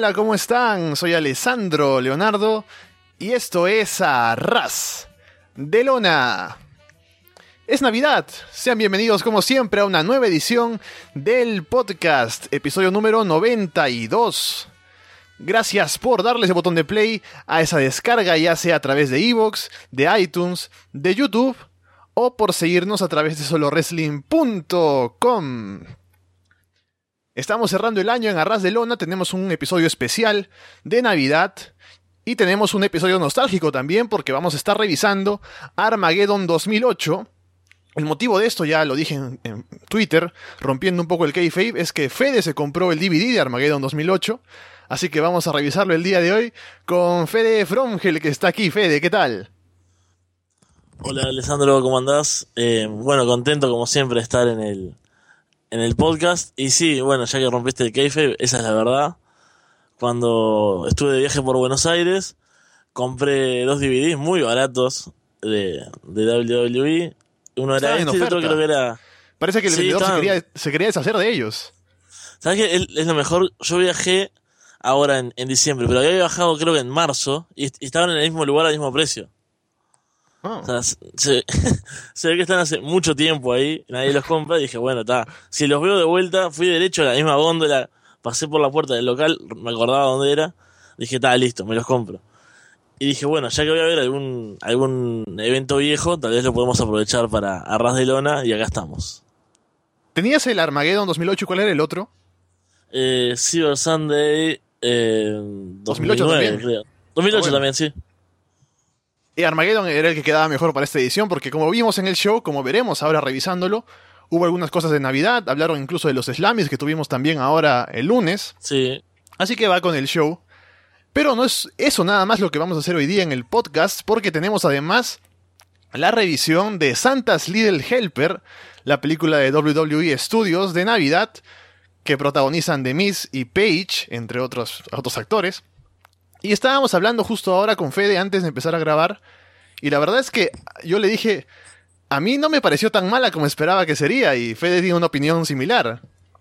hola, ¿cómo están? Soy Alessandro Leonardo y esto es Arras de Lona. Es Navidad, sean bienvenidos como siempre a una nueva edición del podcast, episodio número 92. Gracias por darle ese botón de play a esa descarga, ya sea a través de iVoox, de iTunes, de YouTube o por seguirnos a través de solowrestling.com. Estamos cerrando el año en Arras de Lona, tenemos un episodio especial de Navidad y tenemos un episodio nostálgico también porque vamos a estar revisando Armageddon 2008. El motivo de esto, ya lo dije en Twitter, rompiendo un poco el kayfabe, es que Fede se compró el DVD de Armageddon 2008, así que vamos a revisarlo el día de hoy con Fede Fromgel, que está aquí. Fede, ¿qué tal? Hola Alessandro, ¿cómo andás? Bueno, contento como siempre de estar en el podcast. Y sí, bueno, ya que rompiste el kayfabe, esa es la verdad. Cuando estuve de viaje por Buenos Aires, compré 2 DVDs muy baratos de WWE. Uno era este y otro creo que era... Parece que el vendedor se quería deshacer de ellos. ¿Sabes qué? Es lo mejor. Yo viajé ahora en diciembre, pero había viajado creo que en marzo y estaban en el mismo lugar al mismo precio. Oh. O sea, se ve que están hace mucho tiempo ahí, nadie los compra, y dije, bueno, está. Si los veo de vuelta, fui derecho a la misma góndola, pasé por la puerta del local, me acordaba dónde era, dije, está, listo, me los compro. Y dije, bueno, ya que voy a ver algún evento viejo, tal vez lo podemos aprovechar para Arras de Lona, y acá estamos. ¿Tenías el Armageddon 2008 y cuál era el otro? Cyber Sunday 2008 también. Creo. 2008 también, sí. Y Armageddon era el que quedaba mejor para esta edición, porque como vimos en el show, como veremos ahora revisándolo, hubo algunas cosas de Navidad, hablaron incluso de los Slammies que tuvimos también ahora el lunes. Sí. Así que va con el show. Pero no es eso nada más lo que vamos a hacer hoy día en el podcast, porque tenemos además la revisión de Santa's Little Helper, la película de WWE Studios de Navidad, que protagonizan The Miz y Paige, entre otros actores. Y estábamos hablando justo ahora con Fede antes de empezar a grabar, y la verdad es que yo le dije, a mí no me pareció tan mala como esperaba que sería, y Fede tiene una opinión similar.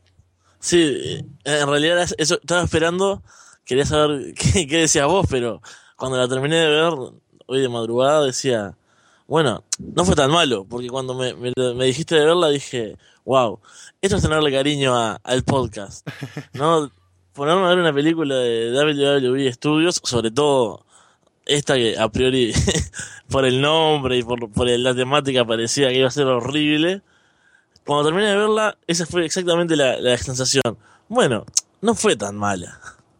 Sí, en realidad eso estaba esperando, quería saber qué decías vos, pero cuando la terminé de ver hoy de madrugada decía, bueno, no fue tan malo, porque cuando me dijiste de verla dije, wow, esto es tenerle cariño al podcast, ¿no? Ponerme a ver una película de WWE Studios, sobre todo esta que a priori por el nombre y por la temática parecía que iba a ser horrible. Cuando terminé de verla, esa fue exactamente la sensación. Bueno, no fue tan mala.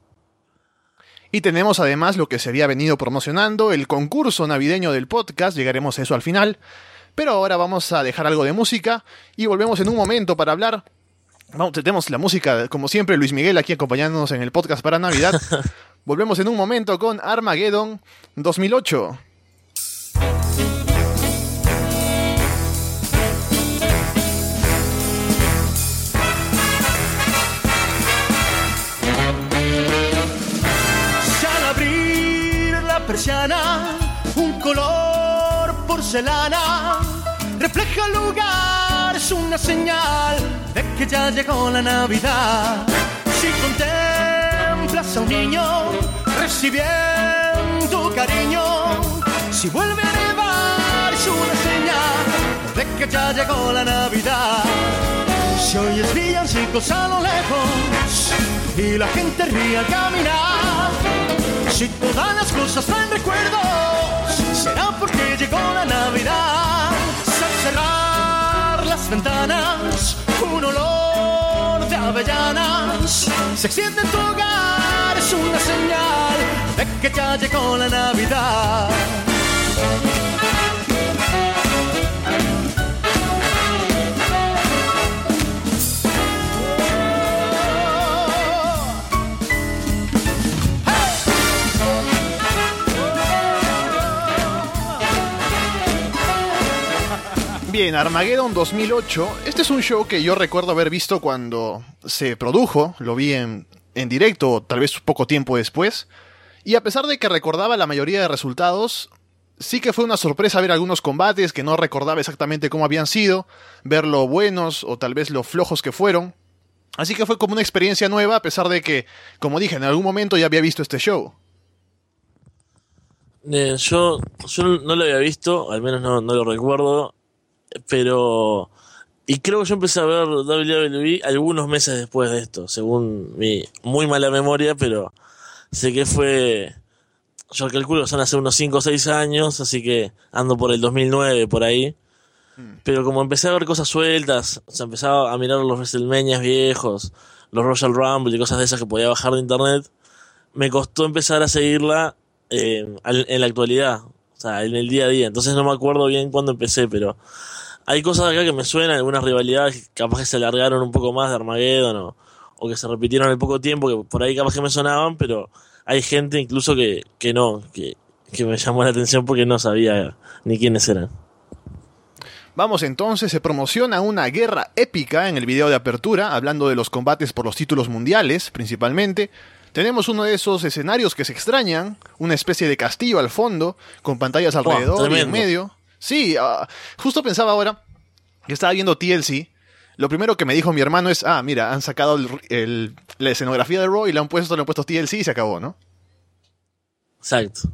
Y tenemos además lo que se había venido promocionando, el concurso navideño del podcast, llegaremos a eso al final. Pero ahora vamos a dejar algo de música y volvemos en un momento para hablar. Tenemos la música, como siempre, Luis Miguel aquí acompañándonos en el podcast para Navidad. Volvemos en un momento con Armageddon 2008. Si al abrir la persiana, un color porcelana refleja el lugar, es una señal de que ya llegó la Navidad. Si contemplas a un niño recibiendo cariño, si vuelve a nevar, es una señal de que ya llegó la Navidad. Si oyes villancicos a lo lejos y la gente ríe al caminar, si todas las cosas traen recuerdos, será porque llegó la Navidad. Si al cerrar las ventanas, un olor de avellanas se extiende en tu hogar, es una señal de que ya llegó la Navidad. Bien, Armageddon 2008. Este es un show que yo recuerdo haber visto cuando se produjo. Lo vi en directo, tal vez poco tiempo después. Y a pesar de que recordaba la mayoría de resultados, sí que fue una sorpresa ver algunos combates que no recordaba exactamente cómo habían sido, ver lo buenos o tal vez lo flojos que fueron. Así que fue como una experiencia nueva, a pesar de que, como dije, en algún momento ya había visto este show. Yo no lo había visto, al menos no lo recuerdo, pero... Y creo que yo empecé a ver WWE algunos meses después de esto, según mi muy mala memoria, pero sé que fue... Yo calculo que son hace unos 5 o 6 años, así que ando por el 2009, por ahí. Pero como empecé a ver cosas sueltas, o sea, empezaba a mirar los WrestleMania viejos, los Royal Rumble y cosas de esas que podía bajar de internet, me costó empezar a seguirla en la actualidad, o sea, en el día a día. Entonces no me acuerdo bien cuándo empecé, pero hay cosas acá que me suenan, algunas rivalidades que capaz que se alargaron un poco más de Armageddon o que se repitieron en poco tiempo, que por ahí capaz que me sonaban, pero hay gente incluso que me llamó la atención porque no sabía ni quiénes eran. Vamos entonces, se promociona una guerra épica en el video de apertura, hablando de los combates por los títulos mundiales, principalmente. Tenemos uno de esos escenarios que se extrañan, una especie de castillo al fondo, con pantallas alrededor y en medio. Sí, justo pensaba ahora que estaba viendo TLC. Lo primero que me dijo mi hermano es, mira, han sacado la escenografía de Raw y le han puesto TLC y se acabó, ¿no? Exacto.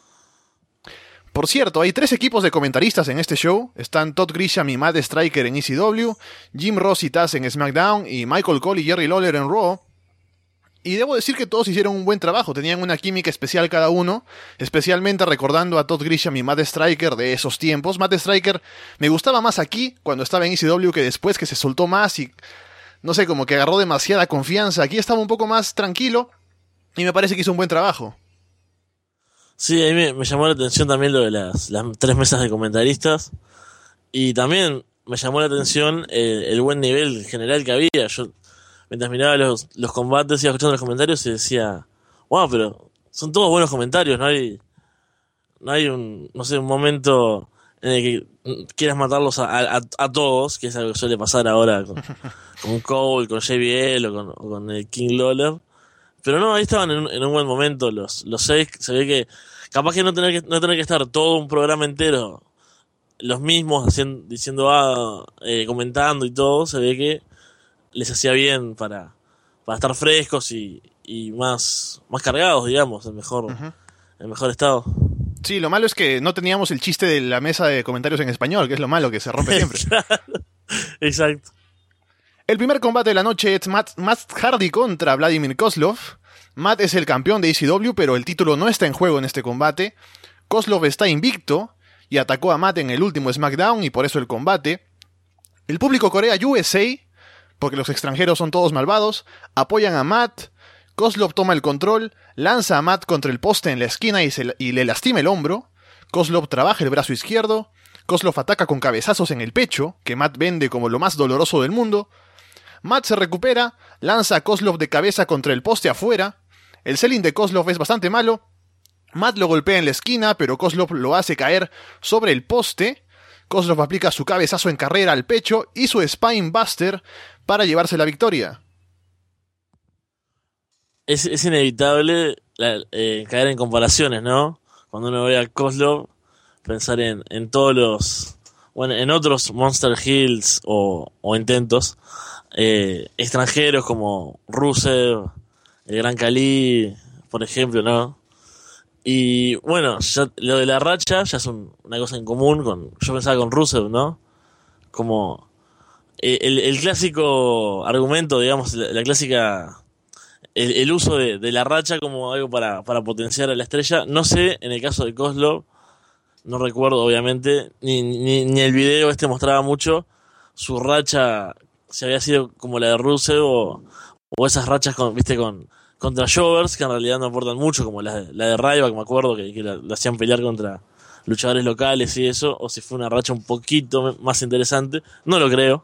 Por cierto, hay 3 equipos de comentaristas en este show. Están Todd Grisham y Matt Striker en ECW, Jim Ross y Taz en SmackDown y Michael Cole y Jerry Lawler en Raw. Y debo decir que todos hicieron un buen trabajo, tenían una química especial cada uno, especialmente recordando a Todd Grisham y Matt Striker de esos tiempos. Matt Striker me gustaba más aquí, cuando estaba en ECW, que después, que se soltó más y, no sé, como que agarró demasiada confianza. Aquí estaba un poco más tranquilo y me parece que hizo un buen trabajo. Sí, a mí me llamó la atención también lo de las 3 mesas de comentaristas. Y también me llamó la atención el buen nivel general que había. Yo, mientras miraba los combates, iba escuchando los comentarios y decía, wow, pero son todos buenos comentarios. No hay un momento en el que quieras matarlos a todos, que es algo que suele pasar ahora con Cole, con JBL o con el King Lawler. Pero no, ahí estaban en un buen momento los 6. Se ve que capaz que no tener que estar todo un programa entero los mismos diciendo comentando y todo, se ve que les hacía bien para estar frescos y más cargados, digamos, en mejor estado. Sí, lo malo es que no teníamos el chiste de la mesa de comentarios en español, que es lo malo, que se rompe siempre. Exacto. El primer combate de la noche es Matt Hardy contra Vladimir Kozlov. Matt es el campeón de ECW, pero el título no está en juego en este combate. Kozlov está invicto y atacó a Matt en el último SmackDown y por eso el combate. El público corea USA, porque los extranjeros son todos malvados, apoyan a Matt. Kozlov toma el control, lanza a Matt contra el poste en la esquina y le lastima el hombro. Kozlov trabaja el brazo izquierdo. Kozlov ataca con cabezazos en el pecho, que Matt vende como lo más doloroso del mundo. Matt se recupera, lanza a Kozlov de cabeza contra el poste afuera. El selling de Kozlov es bastante malo. Matt lo golpea en la esquina, pero Kozlov lo hace caer sobre el poste. Kozlov aplica su cabezazo en carrera al pecho y su Spine Buster para llevarse la victoria. Es inevitable caer en comparaciones, ¿no? Cuando uno ve a Kozlov, pensar en todos los... Bueno, en otros Monster Heels o intentos extranjeros como Rusev, el Gran Khali, por ejemplo, ¿no? Y bueno, ya, lo de la racha ya es una cosa en común yo pensaba con Rusev, ¿no? Como el clásico argumento, digamos, la clásica, el uso de la racha como algo para potenciar a la estrella. No sé, en el caso de Kozlov, no recuerdo obviamente, ni el video mostraba mucho su racha, si había sido como la de Rusev o esas rachas contra Jovers, que en realidad no aportan mucho, como la de Ryback, me acuerdo, que la hacían pelear contra luchadores locales y eso, o si fue una racha un poquito más interesante. No lo creo.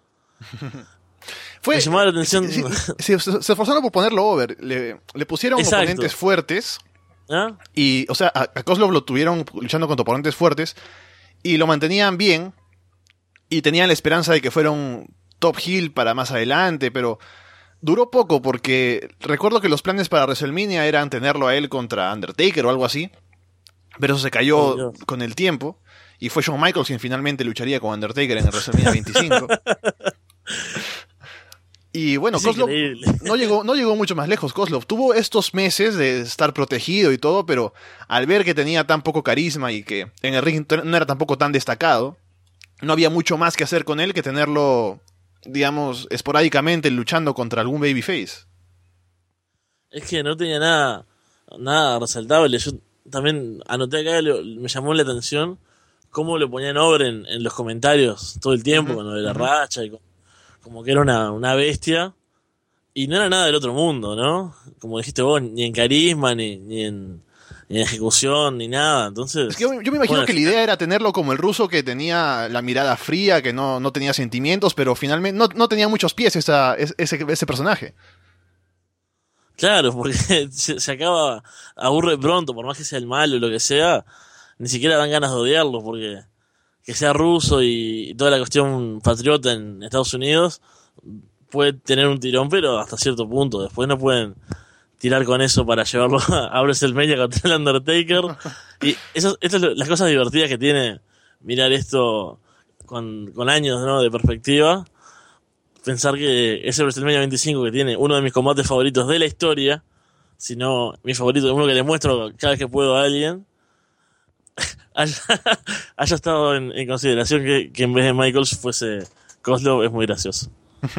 Me llamaba la atención. Se esforzaron por ponerlo over. Le pusieron oponentes fuertes. ¿Ah? Y, o sea, a Kozlov lo tuvieron luchando contra oponentes fuertes y lo mantenían bien y tenían la esperanza de que fuera un top heel para más adelante, pero duró poco porque recuerdo que los planes para WrestleMania eran tenerlo a él contra Undertaker o algo así, pero eso se cayó con el tiempo y fue Shawn Michaels quien finalmente lucharía con Undertaker en el WrestleMania 25. Y bueno, Es Kozlov increíble. no llegó mucho más lejos. Kozlov tuvo estos meses de estar protegido y todo, pero al ver que tenía tan poco carisma y que en el ring no era tampoco tan destacado, no había mucho más que hacer con él que tenerlo, digamos, esporádicamente luchando contra algún babyface. Es que no tenía nada resaltable. Yo también anoté acá, me llamó la atención cómo le ponían over en los comentarios todo el tiempo, con lo de la racha, y como que era una bestia. Y no era nada del otro mundo, ¿no? Como dijiste vos, ni en carisma, ni en ejecución, ni nada. Entonces, Es que yo me imagino bueno, que la idea era tenerlo como el ruso que tenía la mirada fría, que no tenía sentimientos, pero finalmente no tenía muchos pies ese personaje. claro, porque se acaba, aburre pronto, por más que sea el malo o lo que sea, ni siquiera dan ganas de odiarlo, porque que sea ruso y toda la cuestión patriota en Estados Unidos puede tener un tirón, pero hasta cierto punto. Después no pueden tirar con eso para llevarlo a WrestleMania contra el Undertaker. Y estas son las cosas divertidas que tiene mirar esto con años, ¿no?, de perspectiva. Pensar que ese WrestleMania 25 que tiene uno de mis combates favoritos de la historia, si no mi favorito, uno que le muestro cada vez que puedo a alguien, haya estado en consideración que en vez de Michaels fuese Kozlov, es muy gracioso.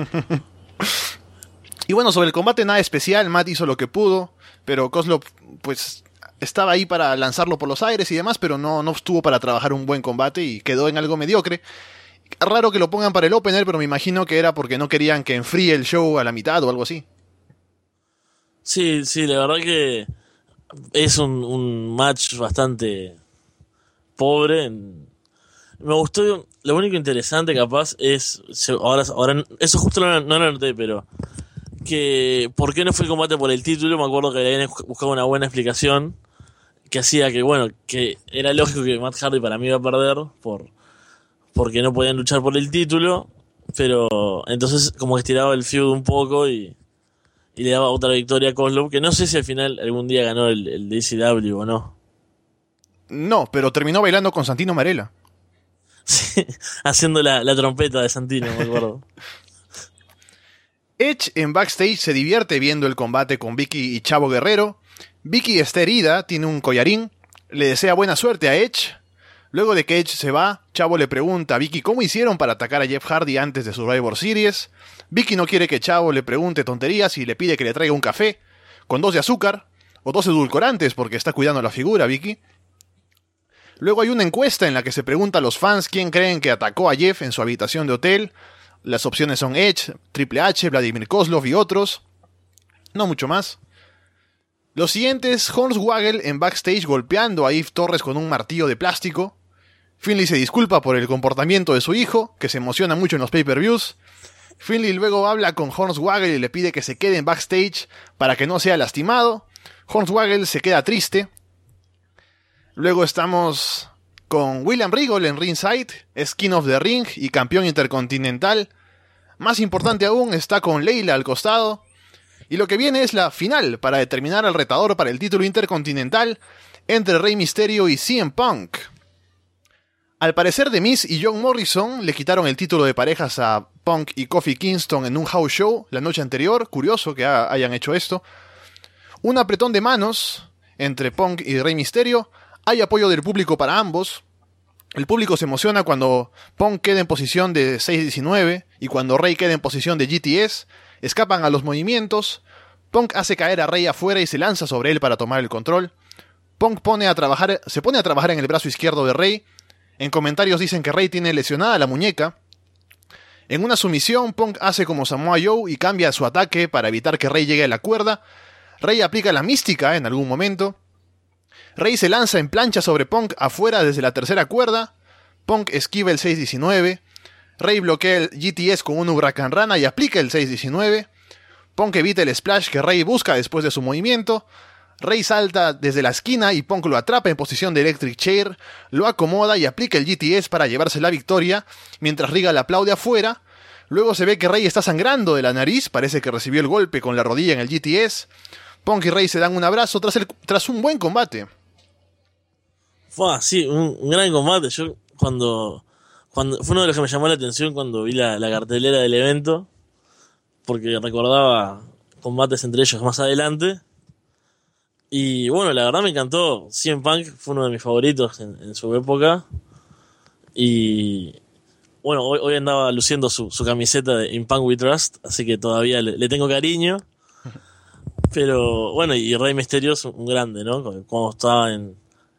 Y bueno, sobre el combate nada especial, Matt hizo lo que pudo, pero Kozlov pues estaba ahí para lanzarlo por los aires y demás, pero no estuvo para trabajar un buen combate y quedó en algo mediocre. Raro que lo pongan para el opener, pero me imagino que era porque no querían que enfríe el show a la mitad o algo así. Sí, la verdad que es un match bastante pobre. Me gustó, lo único interesante capaz es, ahora eso justo no lo noté, pero que por qué no fue el combate por el título. Me acuerdo que le habían buscado una buena explicación que hacía que, bueno, que era lógico que Matt Hardy para mí iba a perder porque no podían luchar por el título, pero entonces como que estiraba el feud un poco y le daba otra victoria a Kozlov, que no sé si al final algún día ganó el DCW o no. No, pero terminó bailando con Santino Marella. Sí, haciendo la trompeta de Santino, me acuerdo. Edge en backstage se divierte viendo el combate con Vicky y Chavo Guerrero. Vicky está herida, tiene un collarín, le desea buena suerte a Edge. Luego de que Edge se va, Chavo le pregunta a Vicky cómo hicieron para atacar a Jeff Hardy antes de Survivor Series. Vicky no quiere que Chavo le pregunte tonterías y le pide que le traiga un café con 2 de azúcar o 2 edulcorantes porque está cuidando la figura Vicky. Luego hay una encuesta en la que se pregunta a los fans quién creen que atacó a Jeff en su habitación de hotel. Las opciones son Edge, Triple H, Vladimir Kozlov y otros. No mucho más. Los siguientes, Hornswoggle en backstage golpeando a Eve Torres con un martillo de plástico. Finlay se disculpa por el comportamiento de su hijo, que se emociona mucho en los pay-per-views. Finlay luego habla con Hornswoggle y le pide que se quede en backstage para que no sea lastimado. Hornswoggle se queda triste. Luego estamos con William Regal en ringside, es King of the Ring y campeón intercontinental. Más importante aún, está con Layla al costado. Y lo que viene es la final para determinar al retador para el título intercontinental entre Rey Mysterio y CM Punk. Al parecer The Miz y John Morrison le quitaron el título de parejas a Punk y Kofi Kingston en un house show la noche anterior. Curioso que hayan hecho esto. Un apretón de manos entre Punk y Rey Mysterio. Hay apoyo del público para ambos. El público se emociona cuando Punk queda en posición de 6-19 y cuando Rey queda en posición de GTS. Escapan a los movimientos. Punk hace caer a Rey afuera y se lanza sobre él para tomar el control. Punk se pone a trabajar en el brazo izquierdo de Rey. En comentarios dicen que Rey tiene lesionada la muñeca. En una sumisión, Punk hace como Samoa Joe y cambia su ataque para evitar que Rey llegue a la cuerda. Rey aplica la mística en algún momento. Rey se lanza en plancha sobre Punk afuera desde la tercera cuerda. Punk esquiva el 6-19. Rey bloquea el GTS con un Huracán Rana y aplica el 6-19. Punk evita el splash que Rey busca después de su movimiento. Rey salta desde la esquina y Punk lo atrapa en posición de Electric Chair, lo acomoda y aplica el GTS para llevarse la victoria, mientras Regal aplaude afuera. Luego se ve que Rey está sangrando de la nariz, parece que recibió el golpe con la rodilla en el GTS. Punk y Rey se dan un abrazo tras un buen combate. Sí, un gran combate. Yo cuando fue uno de los que me llamó la atención cuando vi la cartelera del evento, porque recordaba combates entre ellos más adelante. Y bueno, la verdad me encantó. CM Punk fue uno de mis favoritos en su época. Y bueno, hoy andaba luciendo su camiseta de In Punk We Trust, así que todavía le tengo cariño. Pero bueno, y Rey Mysterio es un grande, ¿no? Cuando estaba en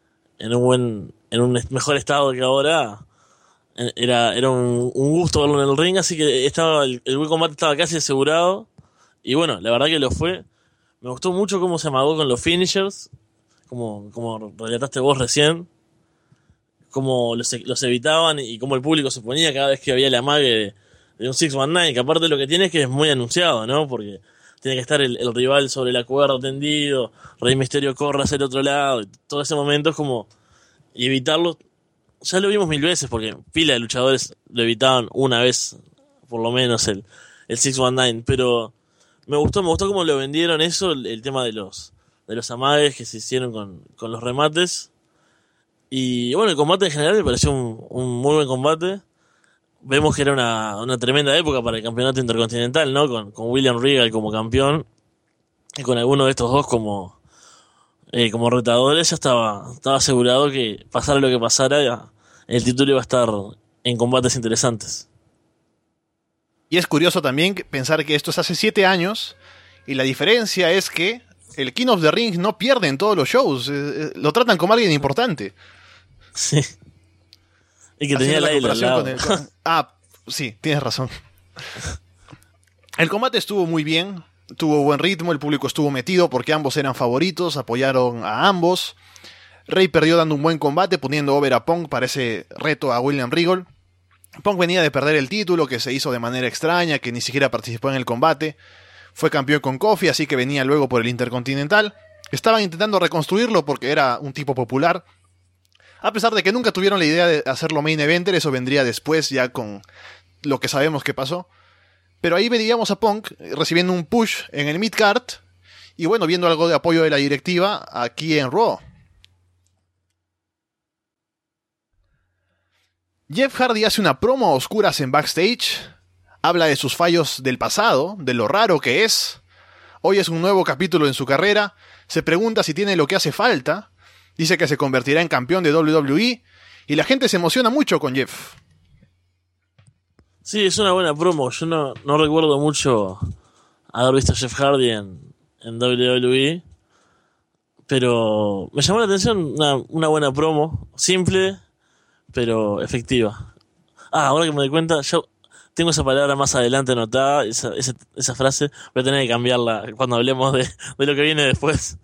un mejor estado que ahora, era un gusto verlo en el ring, así que el buen combate estaba casi asegurado. Y bueno, la verdad que lo fue. Me gustó mucho cómo se amagó con los finishers, como relataste vos recién, cómo los evitaban y cómo el público se ponía cada vez que había el amague de un 619, que aparte lo que tiene es que es muy anunciado, ¿no? Porque tiene que estar el rival sobre la cuerda tendido, Rey Mysterio corre hacia el otro lado, y todo ese momento es como... Y evitarlo, ya lo vimos 1000 veces, porque pila de luchadores lo evitaban una vez, por lo menos, el 619, pero me gustó cómo lo vendieron eso, el tema de los amagues que se hicieron con los remates. Y bueno, el combate en general me pareció un muy buen combate. Vemos que era una tremenda época para el campeonato intercontinental, ¿no? Con William Regal como campeón y con alguno de estos dos como retadores. Ya estaba asegurado que pasara lo que pasara, el título iba a estar en combates interesantes. Y es curioso también pensar que esto es hace 7 años y la diferencia es que el King of the Ring no pierde en todos los shows, lo tratan como alguien importante. Sí. Y que tenía la isla al lado. Sí, tienes razón. El combate estuvo muy bien, tuvo buen ritmo, el público estuvo metido porque ambos eran favoritos, apoyaron a ambos. Rey perdió dando un buen combate, poniendo over a Punk para ese reto a William Regal. Punk venía de perder el título, que se hizo de manera extraña, que ni siquiera participó en el combate. Fue campeón con Kofi, así que venía luego por el Intercontinental. Estaban intentando reconstruirlo porque era un tipo popular. A pesar de que nunca tuvieron la idea de hacerlo main eventer, eso vendría después ya con lo que sabemos que pasó. Pero ahí veíamos a Punk recibiendo un push en el mid-card y bueno, viendo algo de apoyo de la directiva aquí en Raw. Jeff Hardy hace una promo a oscuras en backstage, habla de sus fallos del pasado, de lo raro que es. Hoy es un nuevo capítulo en su carrera, se pregunta si tiene lo que hace falta. Dice que se convertirá en campeón de WWE y la gente se emociona mucho con Jeff. Sí, es una buena promo. Yo no recuerdo mucho haber visto a Jeff Hardy en WWE, pero me llamó la atención una buena promo, simple pero efectiva. Ahora que me doy cuenta, yo tengo esa palabra más adelante anotada, esa frase, voy a tener que cambiarla cuando hablemos de lo que viene después.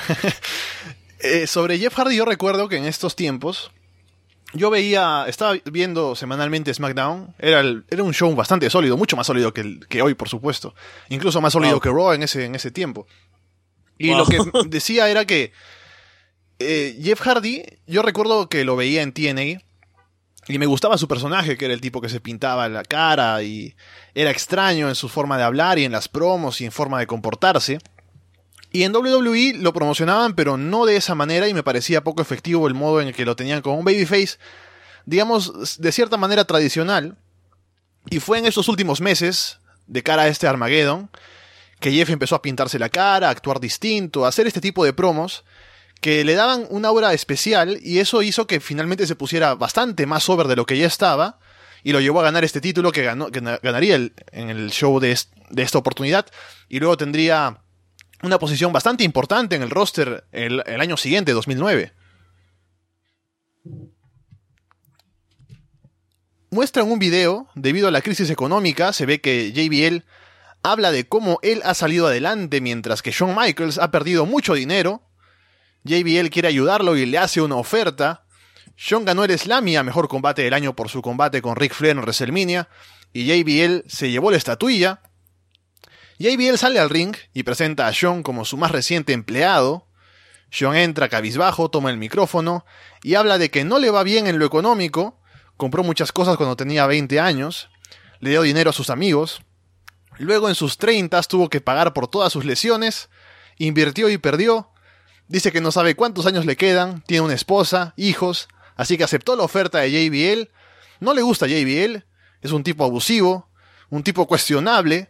Sobre Jeff Hardy yo recuerdo que en estos tiempos yo estaba viendo semanalmente SmackDown, era un show bastante sólido, mucho más sólido que hoy, por supuesto, incluso más sólido que Raw en ese tiempo. Y lo que decía era que Jeff Hardy, yo recuerdo que lo veía en TNA y me gustaba su personaje, que era el tipo que se pintaba la cara y era extraño en su forma de hablar y en las promos y en forma de comportarse. Y en WWE lo promocionaban, pero no de esa manera, y me parecía poco efectivo el modo en el que lo tenían como un babyface, digamos, de cierta manera tradicional. Y fue en estos últimos meses, de cara a este Armageddon, que Jeff empezó a pintarse la cara, a actuar distinto, a hacer este tipo de promos, que le daban una aura especial, y eso hizo que finalmente se pusiera bastante más over de lo que ya estaba, y lo llevó a ganar este título que ganaría en el show de esta oportunidad, y luego tendría una posición bastante importante en el roster el año siguiente, 2009. Muestran un video, debido a la crisis económica, se ve que JBL habla de cómo él ha salido adelante mientras que Shawn Michaels ha perdido mucho dinero. JBL quiere ayudarlo y le hace una oferta. Shawn ganó el Slammy a Mejor Combate del Año por su combate con Ric Flair en WrestleMania, y JBL se llevó la estatuilla. JBL sale al ring y presenta a Shawn como su más reciente empleado. Shawn entra cabizbajo, toma el micrófono y habla de que no le va bien en lo económico, compró muchas cosas cuando tenía 20 años, le dio dinero a sus amigos, luego en sus 30 tuvo que pagar por todas sus lesiones, invirtió y perdió, dice que no sabe cuántos años le quedan, tiene una esposa, hijos, así que aceptó la oferta de JBL, no le gusta JBL, es un tipo abusivo, un tipo cuestionable,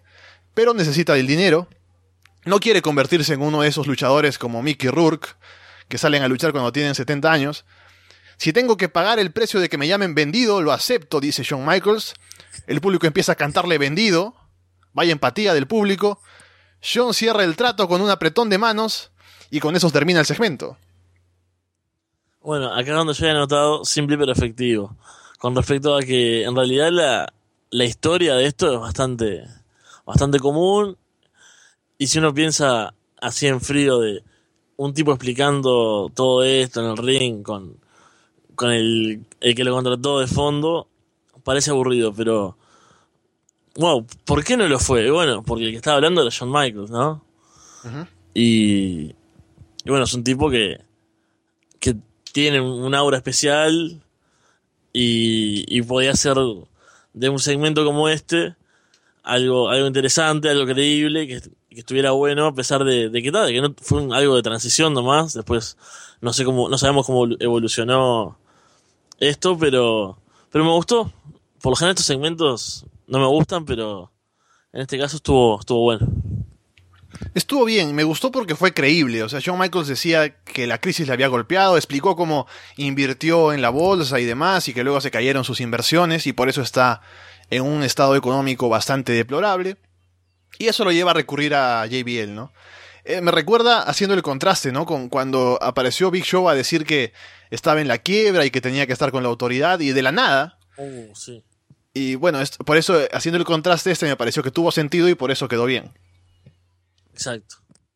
pero necesita del dinero. No quiere convertirse en uno de esos luchadores como Mickey Rourke, que salen a luchar cuando tienen 70 años. Si tengo que pagar el precio de que me llamen vendido, lo acepto, dice Shawn Michaels. El público empieza a cantarle vendido. Vaya empatía del público. Shawn cierra el trato con un apretón de manos y con eso termina el segmento. Bueno, acá donde yo había notado, simple pero efectivo. Con respecto a que en realidad la historia de esto es bastante común. Y si uno piensa así en frío de un tipo explicando todo esto en el ring con el que lo contrató de fondo, parece aburrido, pero wow, ¿por qué no lo fue? Bueno, porque el que estaba hablando era Shawn Michaels, ¿no? Uh-huh. Y bueno, es un tipo que tiene un aura especial y podía hacer de un segmento como este algo interesante, algo creíble, que estuviera bueno, a pesar de que no fue algo de transición nomás. Después no sabemos cómo evolucionó esto, pero me gustó. Por lo general estos segmentos no me gustan, pero en este caso estuvo bueno. Estuvo bien, me gustó porque fue creíble. O sea, Shawn Michaels decía que la crisis le había golpeado, explicó cómo invirtió en la bolsa y demás, y que luego se cayeron sus inversiones y por eso está en un estado económico bastante deplorable. Y eso lo lleva a recurrir a JBL, ¿no? Me recuerda haciendo el contraste, ¿no? Con cuando apareció Big Show a decir que estaba en la quiebra y que tenía que estar con la autoridad, y de la nada. Sí. Y bueno, por eso, haciendo el contraste, me pareció que tuvo sentido y por eso quedó bien. Exacto.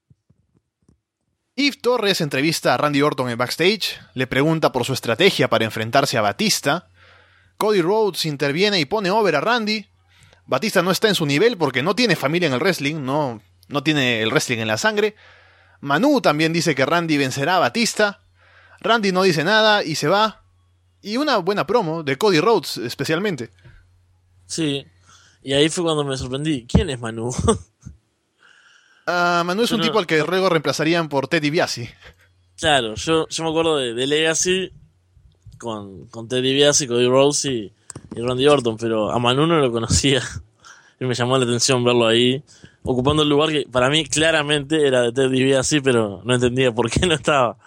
Eve Torres entrevista a Randy Orton en backstage, le pregunta por su estrategia para enfrentarse a Batista. Cody Rhodes interviene y pone over a Randy. Batista no está en su nivel porque no tiene familia en el wrestling, no tiene el wrestling en la sangre. Manu también dice que Randy vencerá a Batista. Randy no dice nada y se va. Y una buena promo de Cody Rhodes especialmente. Sí, y ahí fue cuando me sorprendí. ¿Quién es Manu? Manu es un tipo al que luego reemplazarían por Ted DiBiase. Claro, yo me acuerdo de Legacy con Ted DiBiase, Cody Rhodes y Randy Orton, pero a Manu no lo conocía. Y me llamó la atención verlo ahí, ocupando el lugar que para mí claramente era de Ted DiBiase, pero no entendía por qué no estaba.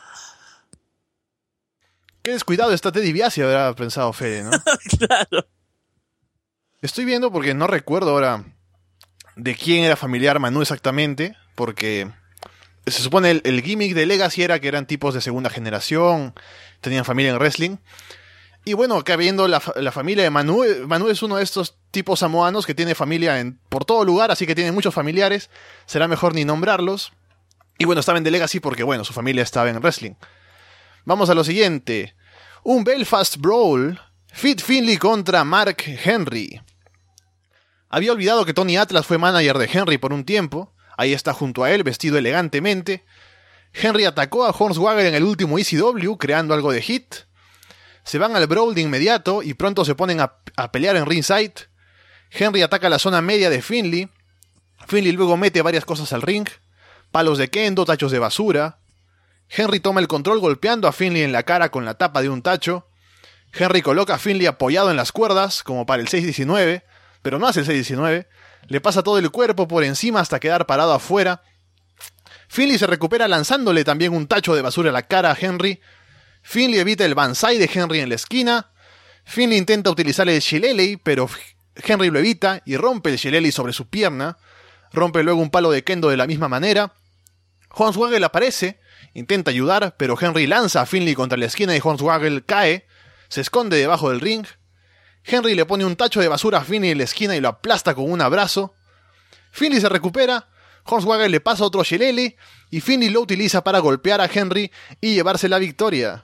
Qué descuidado está Ted DiBiase, habrá pensado Fede, ¿no? Claro. Estoy viendo porque no recuerdo ahora de quién era familiar Manu exactamente, porque se supone el gimmick de Legacy era que eran tipos de segunda generación, tenían familia en wrestling. Y bueno, acá viendo la familia de Manu es uno de estos tipos samoanos que tiene familia por todo lugar, así que tiene muchos familiares, será mejor ni nombrarlos. Y bueno, estaba en The Legacy porque bueno, su familia estaba en wrestling. Vamos a lo siguiente. Un Belfast Brawl, Fit Finlay contra Mark Henry. Había olvidado que Tony Atlas fue manager de Henry por un tiempo. Ahí está junto a él, vestido elegantemente. Henry atacó a Hornswoggle en el último ECW, creando algo de hit. Se van al brawl de inmediato y pronto se ponen a pelear en ringside. Henry ataca la zona media de Finlay. Finlay luego mete varias cosas al ring. Palos de kendo, tachos de basura. Henry toma el control golpeando a Finlay en la cara con la tapa de un tacho. Henry coloca a Finlay apoyado en las cuerdas, como para el 619, pero no hace el 619. Le pasa todo el cuerpo por encima hasta quedar parado afuera. Finlay se recupera lanzándole también un tacho de basura a la cara a Henry. Finlay evita el banzai de Henry en la esquina. Finlay intenta utilizar el shillelagh, pero Henry lo evita y rompe el shillelagh sobre su pierna. Rompe luego un palo de kendo de la misma manera. Hornswoggle aparece, intenta ayudar, pero Henry lanza a Finlay contra la esquina y Hornswoggle cae. Se esconde debajo del ring. Henry le pone un tacho de basura a Finlay en la esquina y lo aplasta con un abrazo. Finlay se recupera. Hornswoggle le pasa otro shillelagh y Finlay lo utiliza para golpear a Henry y llevarse la victoria.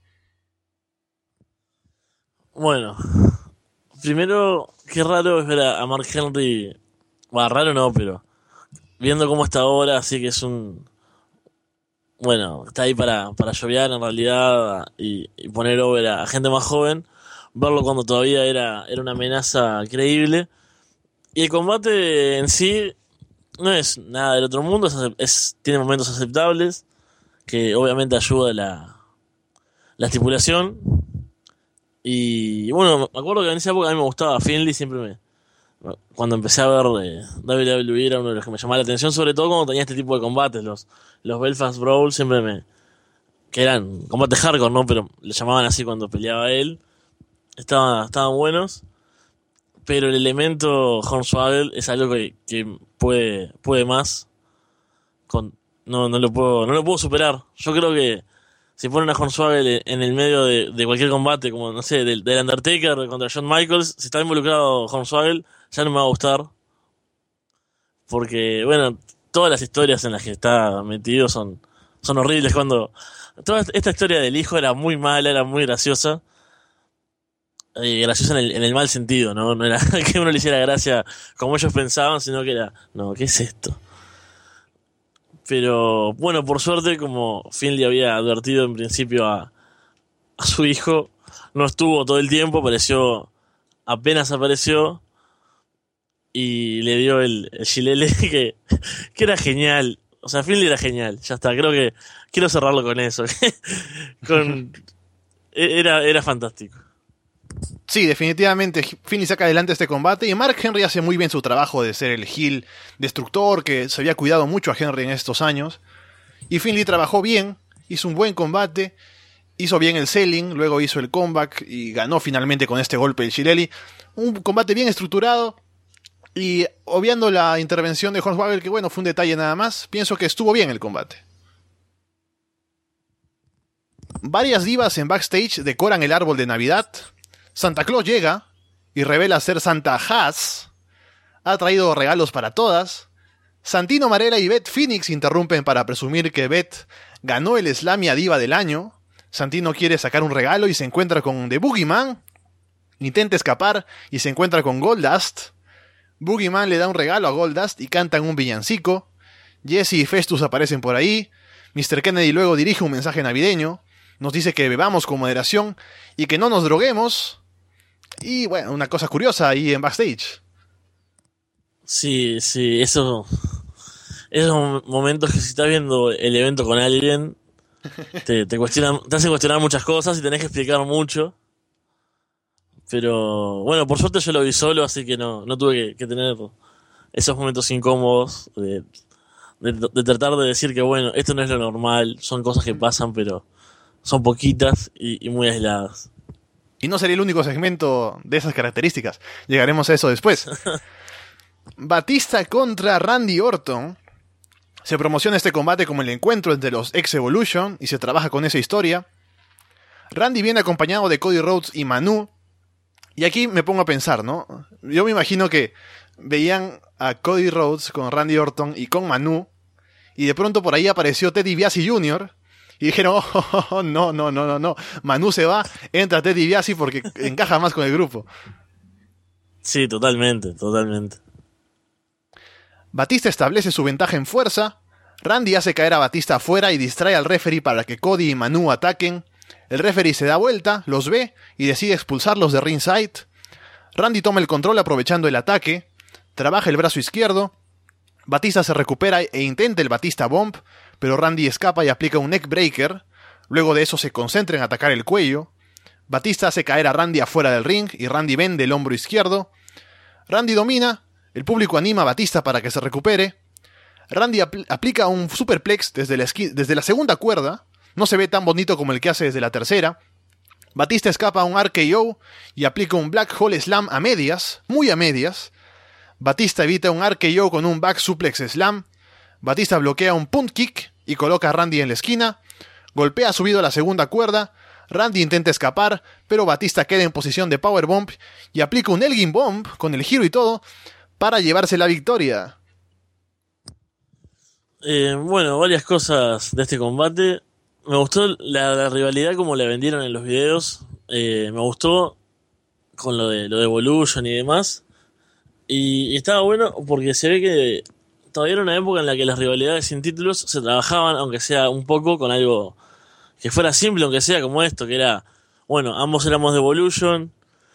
Bueno, primero, qué raro es ver a Mark Henry. Bueno, raro no, pero viendo cómo está ahora, así que es bueno, está ahí para llovear en realidad y poner over a gente más joven. Verlo cuando todavía era una amenaza creíble. Y el combate en sí no es nada del otro mundo, tiene momentos aceptables, que obviamente ayuda la estipulación. Y bueno, me acuerdo que en esa época a mí me gustaba Finlay, siempre cuando empecé a ver WWE era uno de los que me llamaba la atención, sobre todo cuando tenía este tipo de combates. Los Belfast Brawl que eran combates hardcore, ¿no? Pero le llamaban así cuando peleaba él. Estaban buenos. Pero el elemento Hornswoggle es algo que puede más. No lo puedo superar. Yo creo que si ponen a Hornswoggle en el medio de cualquier combate, como no sé, del Undertaker contra Shawn Michaels, si está involucrado Hornswoggle, ya no me va a gustar. Porque, bueno, todas las historias en las que está metido son horribles. Toda esta historia del hijo era muy mala, era muy graciosa. Graciosa en el mal sentido, ¿no? No era que uno le hiciera gracia como ellos pensaban, sino que era, no, ¿qué es esto? Pero bueno, por suerte, como Finlay había advertido en principio a su hijo, no estuvo todo el tiempo, apenas apareció y le dio el shilele que era genial. O sea, Finlay era genial, ya está, creo que quiero cerrarlo con eso. Era fantástico. Sí, definitivamente Finlay saca adelante este combate y Mark Henry hace muy bien su trabajo de ser el heel destructor que se había cuidado mucho a Henry en estos años. Y Finlay trabajó bien, hizo un buen combate, hizo bien el selling, luego hizo el comeback y ganó finalmente con este golpe del Shillelagh. Un combate bien estructurado y obviando la intervención de Hornswoggle, que bueno, fue un detalle nada más, pienso que estuvo bien el combate. Varias divas en backstage decoran el árbol de Navidad. Santa Claus llega y revela ser Santa Haas. Ha traído regalos para todas. Santino Marella y Beth Phoenix interrumpen para presumir que Beth ganó el Slammy a Diva del Año. Santino quiere sacar un regalo y se encuentra con The Boogeyman. Intenta escapar y se encuentra con Goldust. Boogeyman le da un regalo a Goldust y cantan un villancico. Jesse y Festus aparecen por ahí. Mr. Kennedy luego dirige un mensaje navideño. Nos dice que bebamos con moderación y que no nos droguemos. Y bueno, una cosa curiosa ahí en backstage. Sí, esos momentos que si estás viendo el evento con alguien te hace cuestionar muchas cosas y tenés que explicar mucho. Pero bueno, por suerte yo lo vi solo, así que no tuve que tener esos momentos incómodos de tratar de decir que bueno, esto no es lo normal, son cosas que pasan, pero son poquitas y muy aisladas. Y no sería el único segmento de esas características. Llegaremos a eso después. Batista contra Randy Orton. Se promociona este combate como el encuentro entre los ex-Evolution y se trabaja con esa historia. Randy viene acompañado de Cody Rhodes y Manu. Y aquí me pongo a pensar, ¿no? Yo me imagino que veían a Cody Rhodes con Randy Orton y con Manu. Y de pronto por ahí apareció Ted DiBiase Jr., y dijeron, no. Manu se va, entra Ted DiBiase porque encaja más con el grupo. Sí, totalmente. Batista establece su ventaja en fuerza. Randy hace caer a Batista afuera y distrae al referee para que Cody y Manu ataquen. El referee se da vuelta, los ve y decide expulsarlos de ringside. Randy toma el control aprovechando el ataque. Trabaja el brazo izquierdo. Batista se recupera e intenta el Batista Bomb, pero Randy escapa y aplica un neckbreaker. Luego de eso se concentra en atacar el cuello. Batista hace caer a Randy afuera del ring y Randy vende el hombro izquierdo. Randy domina, el público anima a Batista para que se recupere. Randy aplica un superplex desde la segunda cuerda. No se ve tan bonito como el que hace desde la tercera. Batista escapa a un RKO y aplica un Black Hole Slam a medias, muy a medias. Batista evita un RKO con un Back Suplex Slam. Batista bloquea un Punt Kick y coloca a Randy en la esquina. Golpea subido a la segunda cuerda. Randy intenta escapar, pero Batista queda en posición de Powerbomb y aplica un Elgin Bomb con el giro y todo para llevarse la victoria. Bueno, varias cosas de este combate. Me gustó la rivalidad como la vendieron en los videos. Me gustó con lo de Evolution y demás. Y estaba bueno porque se ve que todavía era una época en la que las rivalidades sin títulos se trabajaban, aunque sea un poco, con algo que fuera simple, aunque sea como esto, que era, bueno, ambos éramos de Evolution,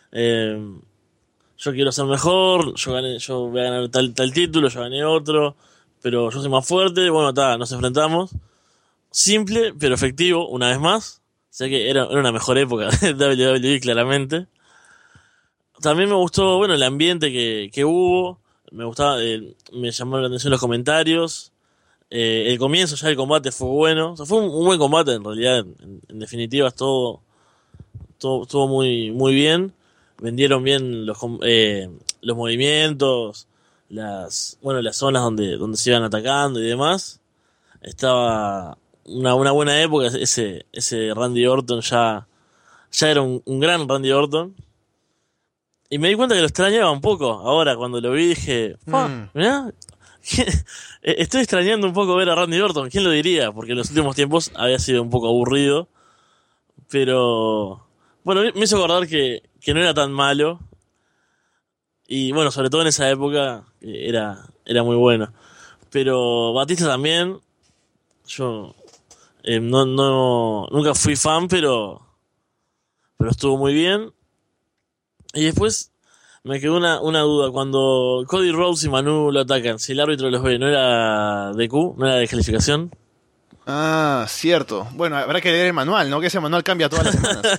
yo quiero ser mejor, yo voy a ganar tal título, yo gané otro, pero yo soy más fuerte, bueno, nos enfrentamos. Simple, pero efectivo, una vez más. O sea que era una mejor época de WWE, claramente. También me gustó, bueno, el ambiente que hubo. Me gustaba, me llamó la atención los comentarios. El comienzo ya del combate fue bueno. O sea, fue un buen combate en realidad. En definitiva, todo estuvo muy, muy bien. Vendieron bien los movimientos, las zonas donde se iban atacando y demás. Estaba una buena época. Ese Randy Orton ya era un gran Randy Orton. Y me di cuenta que lo extrañaba un poco. Ahora, cuando lo vi, dije, mirá, estoy extrañando un poco ver a Randy Orton. ¿Quién lo diría? Porque en los últimos tiempos había sido un poco aburrido. Pero, bueno, me hizo acordar que no era tan malo. Y bueno, sobre todo en esa época, era muy bueno. Pero Batista también, yo nunca fui fan, pero estuvo muy bien. Y después me quedó una duda. Cuando Cody Rhodes y Manu lo atacan, si el árbitro los ve, ¿no era DQ? ¿No era descalificación? Ah, cierto. Bueno, habrá que leer el manual, ¿no? Que ese manual cambia todas las semanas.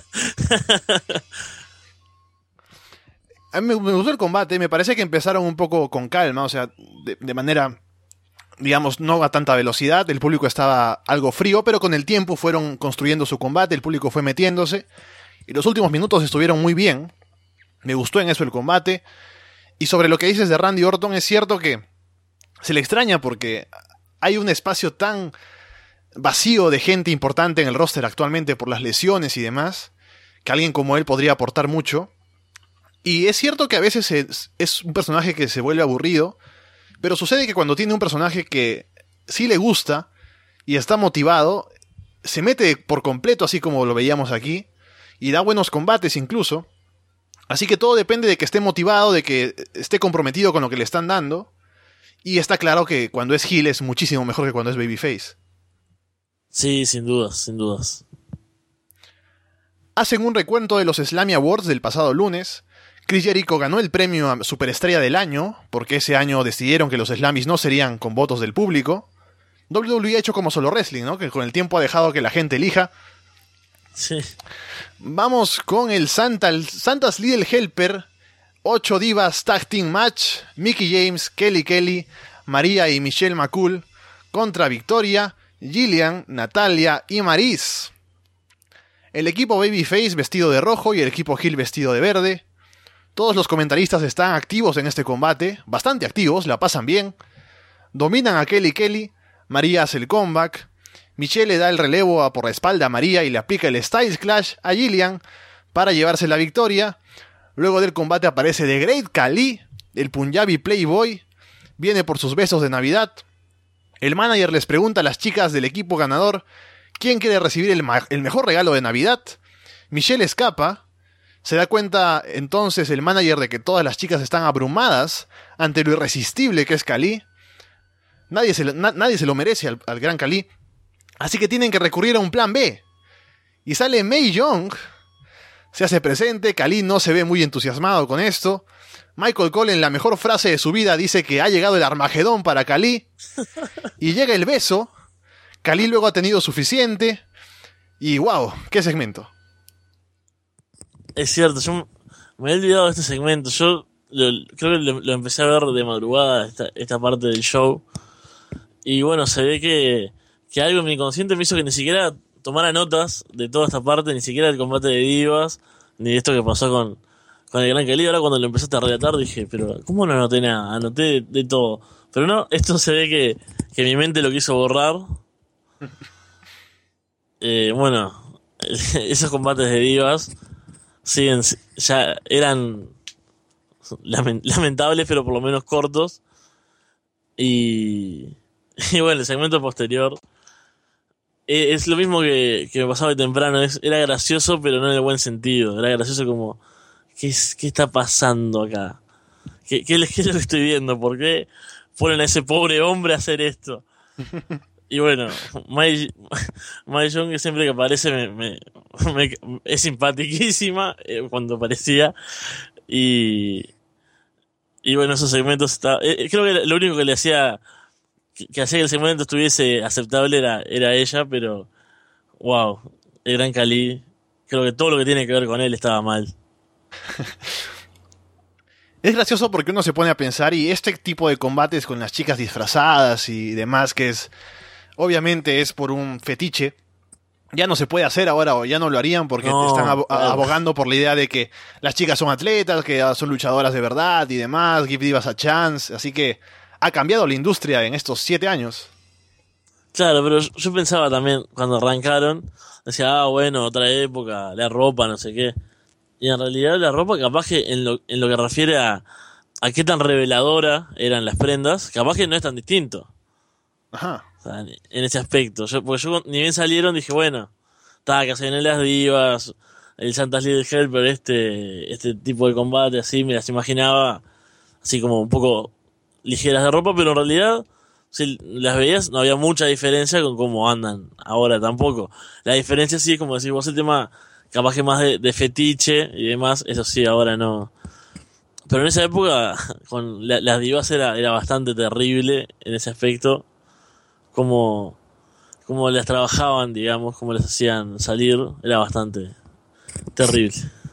A mí me gustó el combate, me parece que empezaron un poco con calma, o sea, de manera, digamos, no a tanta velocidad. El público estaba algo frío, pero con el tiempo fueron construyendo su combate, el público fue metiéndose. Y los últimos minutos estuvieron muy bien. Me gustó en eso el combate. Y sobre lo que dices de Randy Orton, es cierto que se le extraña porque hay un espacio tan vacío de gente importante en el roster actualmente por las lesiones y demás, que alguien como él podría aportar mucho. Y es cierto que a veces es un personaje que se vuelve aburrido, pero sucede que cuando tiene un personaje que sí le gusta y está motivado, se mete por completo, así como lo veíamos aquí, y da buenos combates incluso. Así que todo depende de que esté motivado, de que esté comprometido con lo que le están dando. Y está claro que cuando es heel es muchísimo mejor que cuando es babyface. Sí, sin dudas, sin dudas. Hacen un recuento de los Slammy Awards del pasado lunes. Chris Jericho ganó el premio a Superestrella del Año, porque ese año decidieron que los Slammys no serían con votos del público. WWE ha hecho como Solo Wrestling, ¿no? Que con el tiempo ha dejado que la gente elija. Sí. Vamos con el Santa's Little Helper 8 Divas Tag Team Match. Mickie James, Kelly Kelly, María y Michelle McCool contra Victoria, Jillian, Natalia y Maryse. El equipo Babyface vestido de rojo y el equipo heel vestido de verde. Todos los comentaristas están activos en este combate, bastante activos, la pasan bien. Dominan a Kelly Kelly, María hace el comeback. Michelle le da el relevo por la espalda a María y le aplica el Styles Clash a Jillian para llevarse la victoria. Luego del combate aparece The Great Khali, el Punjabi Playboy, viene por sus besos de Navidad. El manager les pregunta a las chicas del equipo ganador quién quiere recibir el mejor regalo de Navidad. Michelle escapa. Se da cuenta entonces el manager de que todas las chicas están abrumadas ante lo irresistible que es Khali. Nadie se lo merece al gran Khali. Así que tienen que recurrir a un plan B. Y sale Mae Young. Se hace presente. Khali no se ve muy entusiasmado con esto. Michael Cole, en la mejor frase de su vida, dice que ha llegado el Armagedón para Khali. Y llega el beso. Khali luego ha tenido suficiente. Y wow, qué segmento. Es cierto, yo me he olvidado de este segmento. Yo creo que lo empecé a ver de madrugada, esta parte del show. Y bueno, se ve que algo en mi inconsciente me hizo que ni siquiera tomara notas de toda esta parte, ni siquiera del combate de divas, ni de esto que pasó con el Gran Khali. Ahora cuando lo empezaste a relatar dije, pero ¿cómo no anoté nada? Anoté de todo. Pero no, esto se ve que mi mente lo quiso borrar. Bueno, esos combates de divas siguen, ya eran lamentables, pero por lo menos cortos. Y bueno, el segmento posterior es lo mismo que me pasaba de temprano. Era gracioso, pero no en el buen sentido. Era gracioso como, ¿qué está pasando acá? ¿Qué es lo que estoy viendo? ¿Por qué ponen a ese pobre hombre a hacer esto? Y bueno, Mae Young, que siempre que aparece es simpaticísima cuando aparecía. Y bueno, esos segmentos creo que lo único que le hacía que hacía que el segmento estuviese aceptable era ella, pero wow, el Gran Khali, creo que todo lo que tiene que ver con él estaba mal. Es gracioso porque uno se pone a pensar y este tipo de combates con las chicas disfrazadas y demás, que es obviamente es por un fetiche, ya no se puede hacer ahora o ya no lo harían porque No, están claro. abogando por la idea de que las chicas son atletas, que son luchadoras de verdad y demás, give divas a chance, así que ha cambiado la industria en estos 7 años. Claro, pero yo pensaba también, cuando arrancaron, decía, bueno, otra época, la ropa, no sé qué. Y en realidad la ropa, capaz que en lo que refiere a qué tan reveladora eran las prendas, capaz que no es tan distinto. Ajá. O sea, en ese aspecto. Porque yo, ni bien salieron, dije, bueno, que se vienen las divas, el Santas Little Helper, este tipo de combate, así, me las imaginaba, así como un poco ligeras de ropa, pero en realidad, si las veías, no había mucha diferencia con cómo andan ahora tampoco. La diferencia sí es como decir vos, el tema capaz que más de fetiche y demás, eso sí, ahora no. Pero en esa época, con las divas era bastante terrible en ese aspecto, como las trabajaban, digamos, como les hacían salir, era bastante terrible.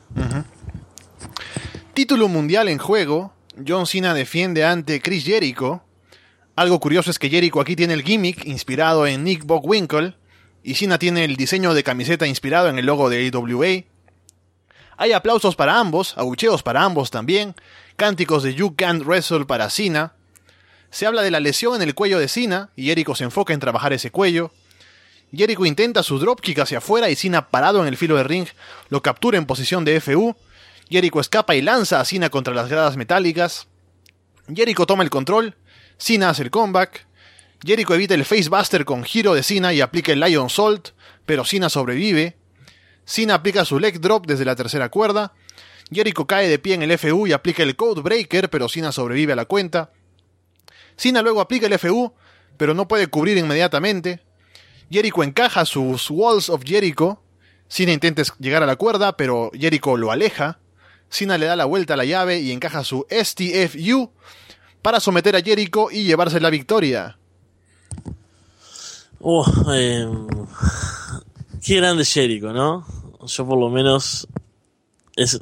Título mundial en juego. John Cena defiende ante Chris Jericho. Algo curioso es que Jericho aquí tiene el gimmick inspirado en Nick Bockwinkel y Cena tiene el diseño de camiseta inspirado en el logo de AWA. Hay aplausos para ambos, abucheos para ambos también, cánticos de You Can't Wrestle para Cena. Se habla de la lesión en el cuello de Cena y Jericho se enfoca en trabajar ese cuello. Jericho intenta su dropkick hacia afuera y Cena, parado en el filo de ring, lo captura en posición de FU. Jericho escapa y lanza a Cena contra las gradas metálicas. Jericho toma el control, Cena hace el comeback. Jericho evita el facebuster con giro de Cena y aplica el Lion Salt, pero Cena sobrevive. Cena aplica su leg drop desde la tercera cuerda. Jericho cae de pie en el FU y aplica el Code Breaker, pero Cena sobrevive a la cuenta. Cena luego aplica el FU, pero no puede cubrir inmediatamente. Jericho encaja sus Walls of Jericho. Cena intenta llegar a la cuerda, pero Jericho lo aleja. Cena le da la vuelta a la llave y encaja su STFU para someter a Jericho y llevarse la victoria. Qué grande Jericho, ¿no? Yo por lo menos es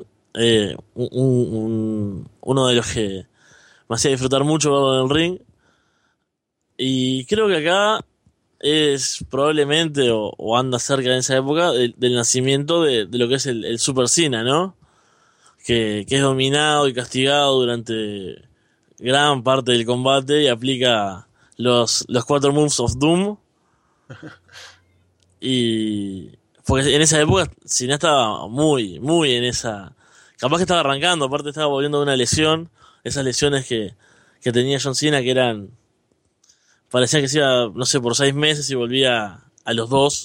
uno de los que me hacía disfrutar mucho verlo en el ring. Y creo que acá es probablemente, o anda cerca en esa época, del nacimiento de lo que es el Super Cena, ¿no? Que es dominado y castigado durante gran parte del combate y aplica los 4 moves of Doom. Y porque en esa época Cena estaba muy, muy en esa... Capaz que estaba arrancando, aparte estaba volviendo de una lesión. Esas lesiones que tenía John Cena que eran... Parecía que se iba, no sé, por 6 meses y volvía a los 2.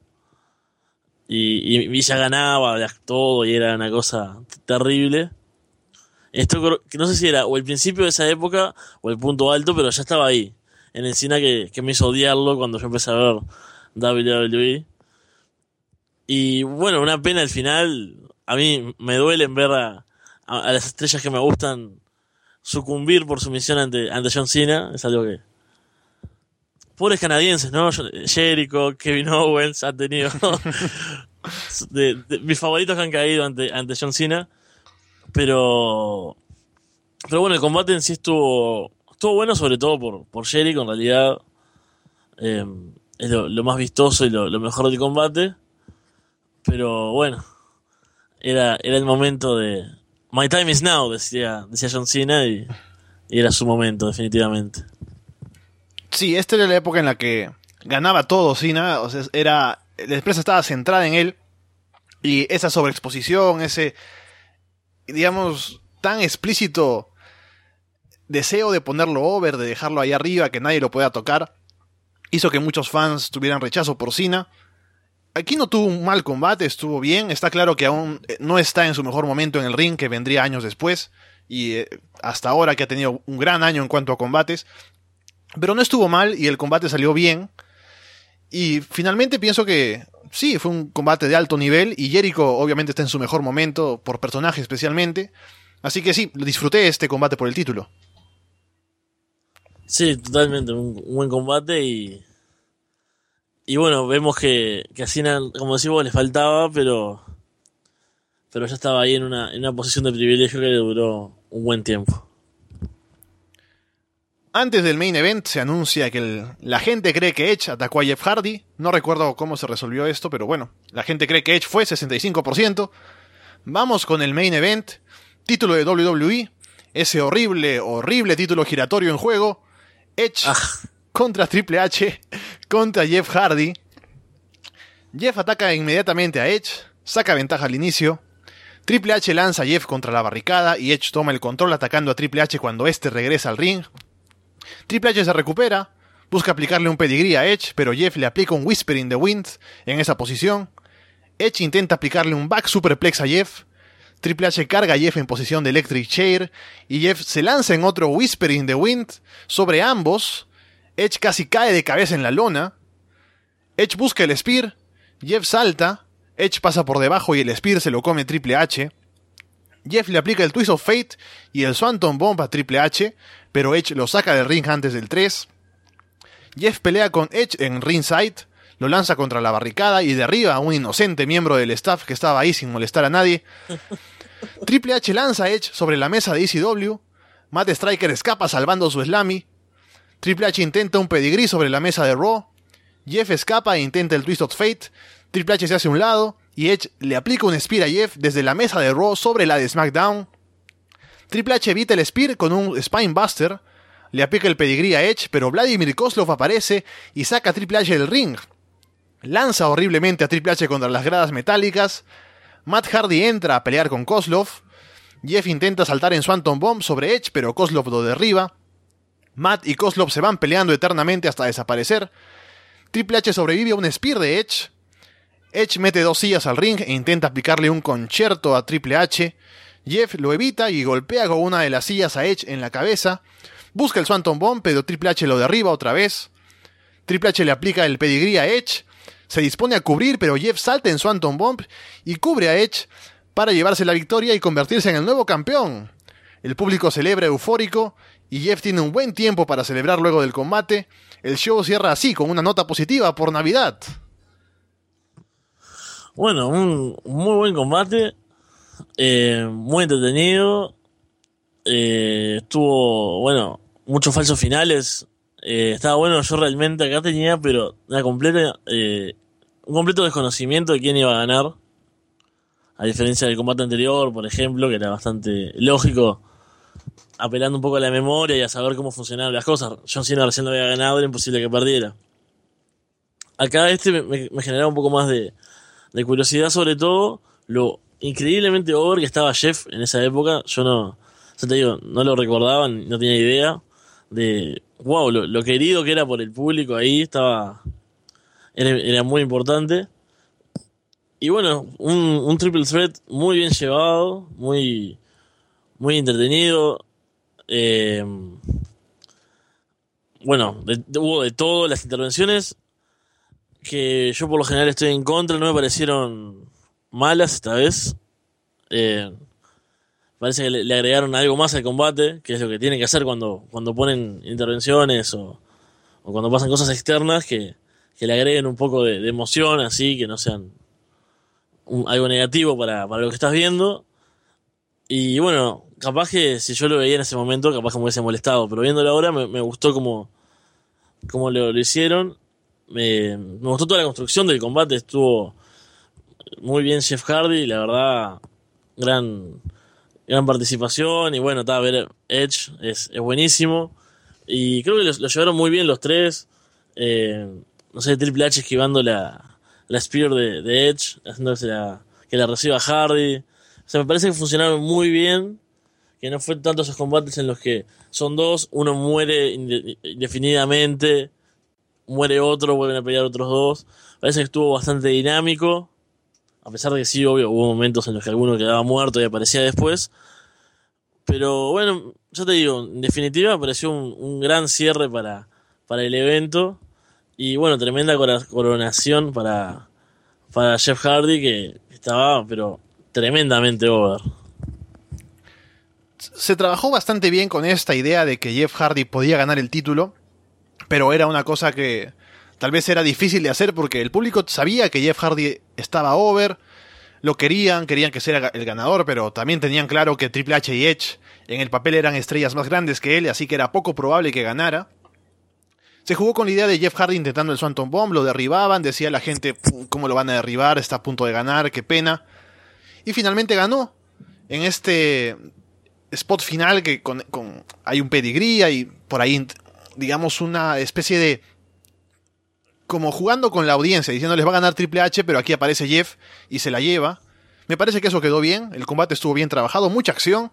Y ya ganaba todo y era una cosa terrible. Esto que no sé si era o el principio de esa época o el punto alto, pero ya estaba ahí. En el Cena que me hizo odiarlo cuando yo empecé a ver WWE. Y bueno, una pena al final. A mí me duele ver a las estrellas que me gustan sucumbir por su misión ante John Cena. Es algo que... Pobres canadienses, ¿no? Jericho, Kevin Owens han tenido mis favoritos que han caído ante John Cena. Pero bueno, el combate en sí estuvo bueno, sobre todo por Jericho, en realidad. Es lo más vistoso y lo mejor del combate. Pero bueno, era el momento de... My time is now, decía John Cena, y era su momento, definitivamente. Sí, esta era la época en la que ganaba todo Cena, o sea, la empresa estaba centrada en él, y esa sobreexposición, ese, digamos, tan explícito deseo de ponerlo over, de dejarlo ahí arriba, que nadie lo pueda tocar, hizo que muchos fans tuvieran rechazo por Cena. Aquí no tuvo un mal combate, estuvo bien, está claro que aún no está en su mejor momento en el ring, que vendría años después, y hasta ahora que ha tenido un gran año en cuanto a combates, pero no estuvo mal y el combate salió bien. Y finalmente pienso que sí, fue un combate de alto nivel y Jericho obviamente está en su mejor momento, por personaje especialmente. Así que sí, disfruté este combate por el título. Sí, totalmente, un buen combate y bueno, vemos que a Cena, como decís vos, le faltaba, pero pero ya estaba ahí en una posición de privilegio que le duró un buen tiempo. Antes del main event se anuncia que la gente cree que Edge atacó a Jeff Hardy. No recuerdo cómo se resolvió esto, pero bueno, la gente cree que Edge fue 65%. Vamos con el main event. Título de WWE. Ese horrible título giratorio en juego. Edge contra Triple H contra Jeff Hardy. Jeff ataca inmediatamente a Edge. Saca ventaja al inicio. Triple H lanza a Jeff contra la barricada y Edge toma el control atacando a Triple H cuando este regresa al ring. Triple H se recupera, busca aplicarle un pedigrí a Edge, pero Jeff le aplica un Whisper in the Wind en esa posición. Edge intenta aplicarle un back superplex a Jeff. Triple H carga a Jeff en posición de Electric Chair y Jeff se lanza en otro Whisper in the Wind sobre ambos. Edge casi cae de cabeza en la lona. Edge busca el Spear, Jeff salta, Edge pasa por debajo y el Spear se lo come Triple H. Jeff le aplica el Twist of Fate y el Swanton Bomb a Triple H, pero Edge lo saca del ring antes del 3. Jeff pelea con Edge en ringside, lo lanza contra la barricada y derriba a un inocente miembro del staff que estaba ahí sin molestar a nadie. Triple H lanza a Edge sobre la mesa de ECW. Matt Striker escapa salvando su Slammy. Triple H intenta un pedigrí sobre la mesa de Raw. Jeff escapa e intenta el Twist of Fate. Triple H se hace a un lado y Edge le aplica un Spear a Jeff desde la mesa de Raw sobre la de SmackDown. Triple H evita el Spear con un Spinebuster, le aplica el pedigrí a Edge, pero Vladimir Kozlov aparece y saca a Triple H del ring. Lanza horriblemente a Triple H contra las gradas metálicas. Matt Hardy entra a pelear con Kozlov. Jeff intenta saltar en Swanton Bomb sobre Edge, pero Kozlov lo derriba. Matt y Kozlov se van peleando eternamente hasta desaparecer. Triple H sobrevive a un Spear de Edge. Edge mete 2 sillas al ring e intenta aplicarle un concierto a Triple H. Jeff lo evita y golpea con una de las sillas a Edge en la cabeza. Busca el Swanton Bomb, pero Triple H lo derriba otra vez. Triple H le aplica el pedigrí a Edge. Se dispone a cubrir, pero Jeff salta en Swanton Bomb y cubre a Edge para llevarse la victoria y convertirse en el nuevo campeón. El público celebra eufórico y Jeff tiene un buen tiempo para celebrar luego del combate. El show cierra así, con una nota positiva por Navidad. Bueno, un muy buen combate, muy entretenido, tuvo, bueno, muchos falsos finales, estaba bueno. Yo realmente acá tenía, pero un completo desconocimiento de quién iba a ganar, a diferencia del combate anterior, por ejemplo, que era bastante lógico, apelando un poco a la memoria y a saber cómo funcionaban las cosas. John Cena recién lo había ganado, era imposible que perdiera. Acá me generaba un poco más de curiosidad, sobre todo lo increíblemente over que estaba Jeff en esa época. Yo no lo recordaba, no tenía idea de wow, lo querido que era por el público ahí, era muy importante. Y bueno, un triple threat muy bien llevado, muy, muy entretenido. Bueno, hubo de todo, las intervenciones que yo por lo general estoy en contra, no me parecieron malas esta vez. Parece que le agregaron algo más al combate, que es lo que tienen que hacer cuando ponen intervenciones o cuando pasan cosas externas, que le agreguen un poco de emoción, así, que no sean algo negativo para lo que estás viendo. Y bueno, capaz que si yo lo veía en ese momento, capaz que me hubiese molestado, pero viéndolo ahora me gustó como lo hicieron. Me gustó toda la construcción del combate, estuvo muy bien Jeff Hardy, la verdad, gran participación. Y bueno, ver Edge es buenísimo, y creo que lo llevaron muy bien los tres. No sé, Triple H esquivando la Spear de Edge, haciéndose que la reciba Hardy. O sea, me parece que funcionaron muy bien, que no fue tanto esos combates en los que son dos, uno muere indefinidamente, muere otro, vuelven a pelear otros dos. Parece que estuvo bastante dinámico, a pesar de que sí, obvio, hubo momentos en los que alguno quedaba muerto y aparecía después. Pero bueno, yo te digo, en definitiva me pareció un gran cierre para el evento. Y bueno, tremenda coronación para Jeff Hardy, que estaba pero tremendamente over. Se trabajó bastante bien con esta idea de que Jeff Hardy podía ganar el título, pero era una cosa que tal vez era difícil de hacer porque el público sabía que Jeff Hardy estaba over. lo querían que sea el ganador, pero también tenían claro que Triple H y Edge en el papel eran estrellas más grandes que él, así que era poco probable que ganara. Se jugó con la idea de Jeff Hardy intentando el Swanton Bomb, lo derribaban, decía la gente, ¿cómo lo van a derribar? Está a punto de ganar, qué pena. Y finalmente ganó en este spot final que hay un pedigrí, hay por ahí, digamos, una especie de... como jugando con la audiencia, diciéndoles va a ganar Triple H, pero aquí aparece Jeff y se la lleva. Me parece que eso quedó bien, el combate estuvo bien trabajado, mucha acción.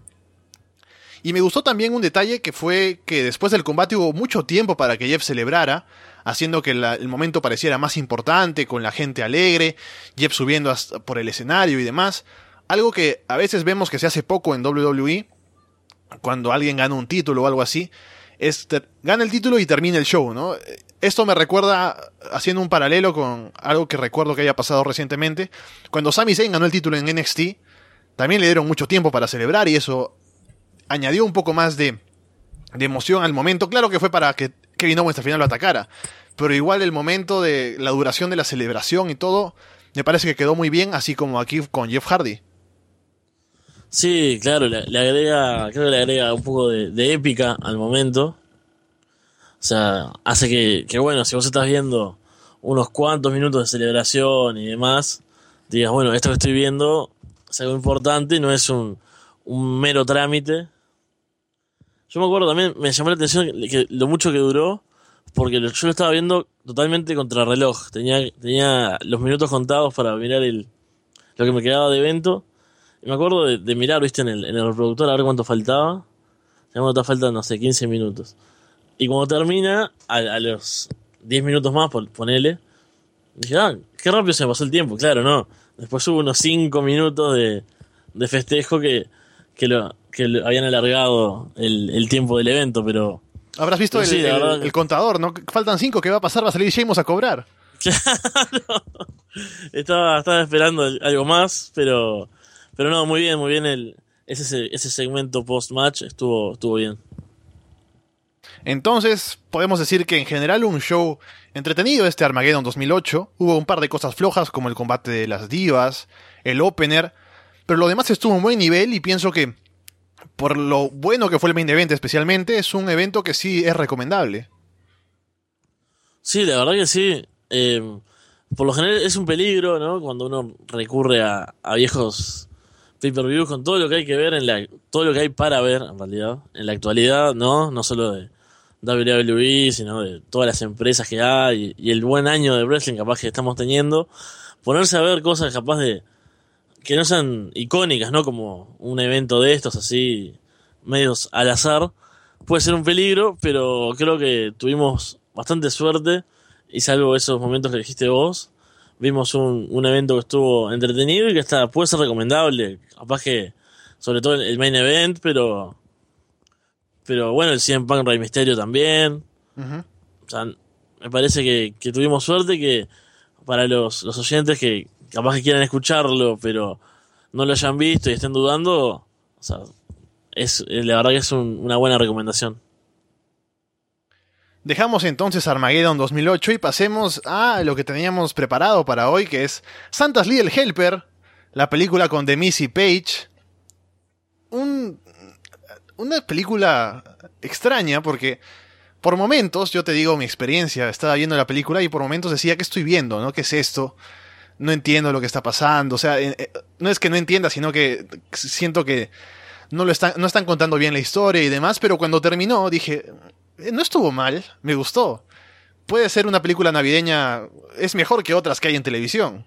Y me gustó también un detalle que fue que después del combate hubo mucho tiempo para que Jeff celebrara, haciendo que el momento pareciera más importante, con la gente alegre, Jeff subiendo por el escenario y demás. Algo que a veces vemos que se hace poco en WWE, cuando alguien gana un título o algo así, es gana el título y termina el show, ¿no? Esto me recuerda, haciendo un paralelo con algo que recuerdo que haya pasado recientemente, cuando Sami Zayn ganó el título en NXT, también le dieron mucho tiempo para celebrar y eso añadió un poco más de emoción al momento. Claro que fue para que Kevin Owens al final lo atacara, pero igual el momento de la duración de la celebración y todo, me parece que quedó muy bien, así como aquí con Jeff Hardy. Sí, claro, le agrega, creo que le agrega un poco de épica al momento. O sea, hace que bueno, si vos estás viendo unos cuantos minutos de celebración y demás, digas, bueno, esto que estoy viendo es algo importante, no es un mero trámite. Yo me acuerdo también, me llamó la atención que lo mucho que duró, porque yo lo estaba viendo totalmente contra reloj. Tenía los minutos contados para mirar lo que me quedaba de evento. Y me acuerdo de mirar, viste, en el reproductor a ver cuánto faltaba. Ya cuánto faltan, no sé, 15 minutos. Y cuando termina, a los 10 minutos más, ponele, dije, qué rápido se me pasó el tiempo. Claro, no. Después hubo unos 5 minutos de festejo que habían alargado el tiempo del evento, pero... Habrás visto sí, el contador, ¿no? Faltan 5, ¿qué va a pasar? Va a salir Sheamus a cobrar. Claro. Estaba esperando algo más, pero no, muy bien ese segmento post-match estuvo bien. Entonces, podemos decir que en general un show entretenido este Armageddon 2008. Hubo un par de cosas flojas como el combate de las divas, el opener, pero lo demás estuvo en buen nivel y pienso que, por lo bueno que fue el main event especialmente, es un evento que sí es recomendable. Sí, la verdad que sí. Por lo general es un peligro, ¿no? Cuando uno recurre a viejos pay-per-views con todo lo que hay que ver, todo lo que hay para ver, en realidad, en la actualidad, no solo de WWE, sino de todas las empresas que hay y el buen año de wrestling capaz que estamos teniendo. Ponerse a ver cosas capaz de que no sean icónicas, ¿no? Como un evento de estos así, medios al azar, puede ser un peligro, pero creo que tuvimos bastante suerte y salvo esos momentos que dijiste vos, vimos un evento que estuvo entretenido y que puede ser recomendable, capaz que sobre todo el main event, pero bueno, el CM Punk Rey Mysterio también. Uh-huh. O sea, me parece que tuvimos suerte, que para los oyentes que capaz que quieran escucharlo, pero no lo hayan visto y estén dudando, o sea, la verdad que es una buena recomendación. Dejamos entonces Armageddon 2008 y pasemos a lo que teníamos preparado para hoy, que es Santa's Little Helper, la película con The Miz y Paige. Una película extraña porque por momentos, yo te digo mi experiencia, estaba viendo la película y por momentos decía, ¿qué estoy viendo? ¿No? ¿Qué es esto? No entiendo lo que está pasando. O sea, no es que no entienda, sino que siento que no están contando bien la historia y demás, pero cuando terminó dije, no estuvo mal, me gustó. Puede ser una película navideña, es mejor que otras que hay en televisión.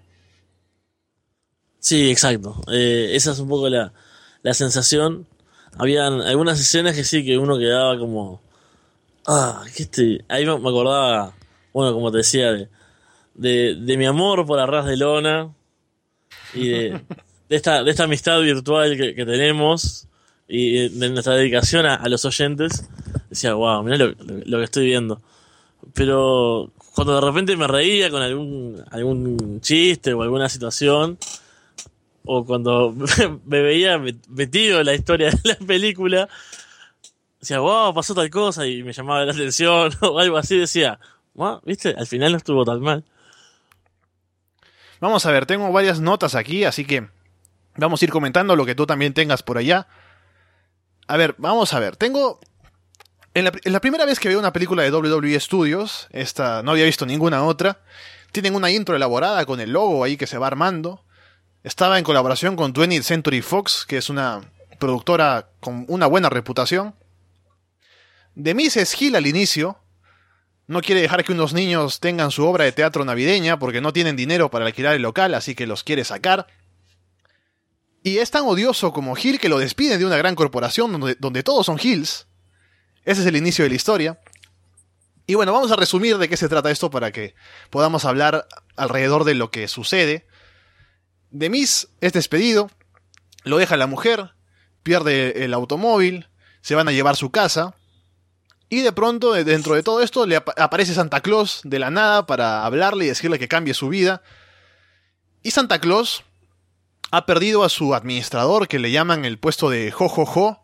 Sí, exacto. Esa es un poco la sensación. Habían algunas escenas que sí, que uno quedaba como... Ahí me acordaba, bueno, como te decía, de mi amor por Arras de Lona y de esta amistad virtual que tenemos y de nuestra dedicación a los oyentes. Decía, wow, mirá lo que estoy viendo. Pero cuando de repente me reía con algún chiste o alguna situación, o cuando me veía metido en la historia de la película, decía, wow, pasó tal cosa y me llamaba la atención o algo así, decía, wow, viste, al final no estuvo tan mal. Vamos a ver, tengo varias notas aquí, así que Vamos a ir comentando lo que tú también tengas por allá. A ver, vamos a ver. En la primera vez que veo una película de WWE Studios, esta no había visto ninguna otra, tienen una intro elaborada con el logo ahí que se va armando. Estaba en colaboración con 20th Century Fox, que es una productora con una buena reputación. The Miz es heel al inicio. No quiere dejar que unos niños tengan su obra de teatro navideña porque no tienen dinero para alquilar el local, así que los quiere sacar. Y es tan odioso como heel que lo despiden de una gran corporación donde todos son heels. Ese es el inicio de la historia. Y bueno, vamos a resumir de qué se trata esto para que podamos hablar alrededor de lo que sucede. The Miz es despedido, lo deja la mujer, pierde el automóvil, se van a llevar su casa. Y de pronto, dentro de todo esto, le aparece Santa Claus de la nada para hablarle y decirle que cambie su vida. Y Santa Claus ha perdido a su administrador, que le llaman el puesto de Jojojo.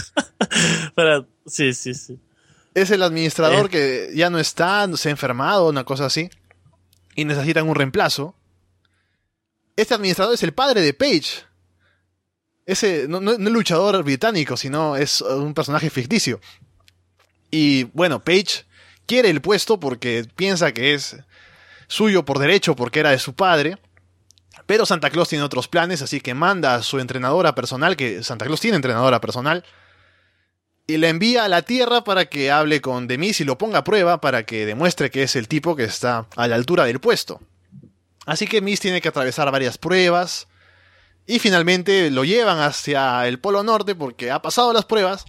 Sí. Es el administrador que ya no está, se ha enfermado, una cosa así. Y necesitan un reemplazo. Este administrador es el padre de Paige. Ese no es luchador británico, sino es un personaje ficticio. Y bueno, Paige quiere el puesto porque piensa que es suyo por derecho porque era de su padre. Pero Santa Claus tiene otros planes, así que manda a su entrenadora personal, que Santa Claus tiene entrenadora personal, y la envía a la Tierra para que hable con The Miz y lo ponga a prueba para que demuestre que es el tipo que está a la altura del puesto. Así que Miz tiene que atravesar varias pruebas y finalmente lo llevan hacia el Polo Norte porque ha pasado las pruebas.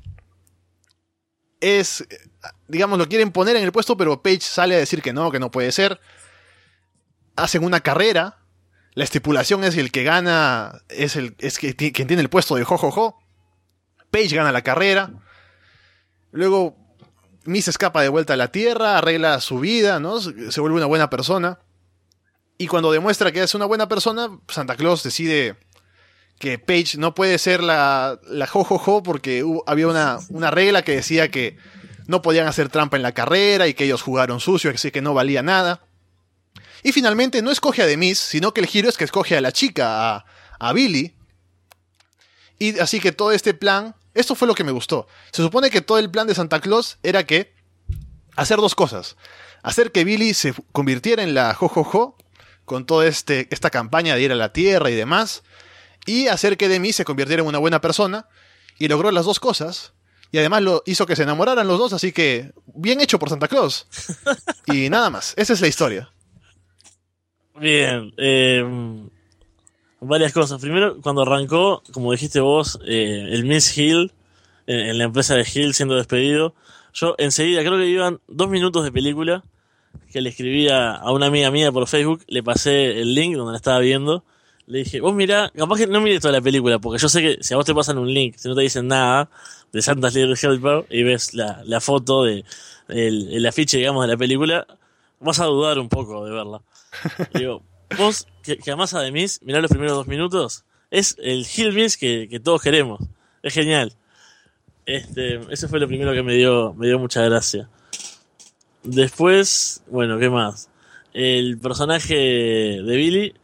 Digamos, lo quieren poner en el puesto, pero Paige sale a decir que no puede ser. Hacen una carrera. La estipulación es que el que gana quien tiene el puesto de Jojojo. Paige gana la carrera. Luego Miz escapa de vuelta a la Tierra, arregla su vida, ¿no? Se vuelve una buena persona. Y cuando demuestra que es una buena persona, Santa Claus decide que Paige no puede ser la Jojojo porque había una regla que decía que no podían hacer trampa en la carrera y que ellos jugaron sucio, así que no valía nada. Y finalmente no escoge a The Miz, sino que el giro es que escoge a la chica, a Billy. Y así que todo este plan, esto fue lo que me gustó. Se supone que todo el plan de Santa Claus era que hacer dos cosas. Hacer que Billy se convirtiera en la Jojojo, con toda esta campaña de ir a la Tierra y demás. Y hacer que The Miz se convirtiera en una buena persona. Y logró las dos cosas. Y además lo hizo que se enamoraran los dos. Así que bien hecho por Santa Claus. Y nada más. Esa es la historia. Bien. Varias cosas. Primero, cuando arrancó, como dijiste vos, el Miz Hill, en la empresa de Hill siendo despedido, yo enseguida, creo que iban 2 minutos de película, que le escribía a una amiga mía por Facebook, le pasé el link donde la estaba viendo. Le dije, vos mirá, capaz que no mires toda la película, porque yo sé que si a vos te pasan un link, si no te dicen nada, de Santa's Little Helper, y ves la foto el afiche, digamos, de la película, vas a dudar un poco de verla. Y digo, vos, que amás a The Miz, mirá los primeros 2 minutos, es el Hill Miz que todos queremos. Es genial. Ese fue lo primero que me dio mucha gracia. Después, bueno, ¿qué más? El personaje de Billy,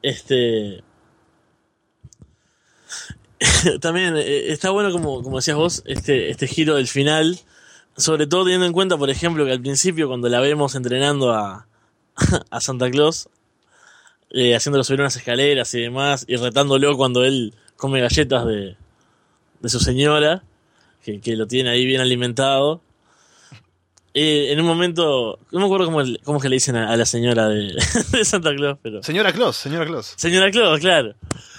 también está bueno como decías vos, este giro del final, sobre todo teniendo en cuenta, por ejemplo, que al principio cuando la vemos entrenando a Santa Claus, haciéndolo subir unas escaleras y demás, y retándolo cuando él come galletas de su señora, que lo tiene ahí bien alimentado. En un momento, no me acuerdo cómo es que le dicen a la señora de Santa Claus, pero... Señora Claus. Señora Claus, claro.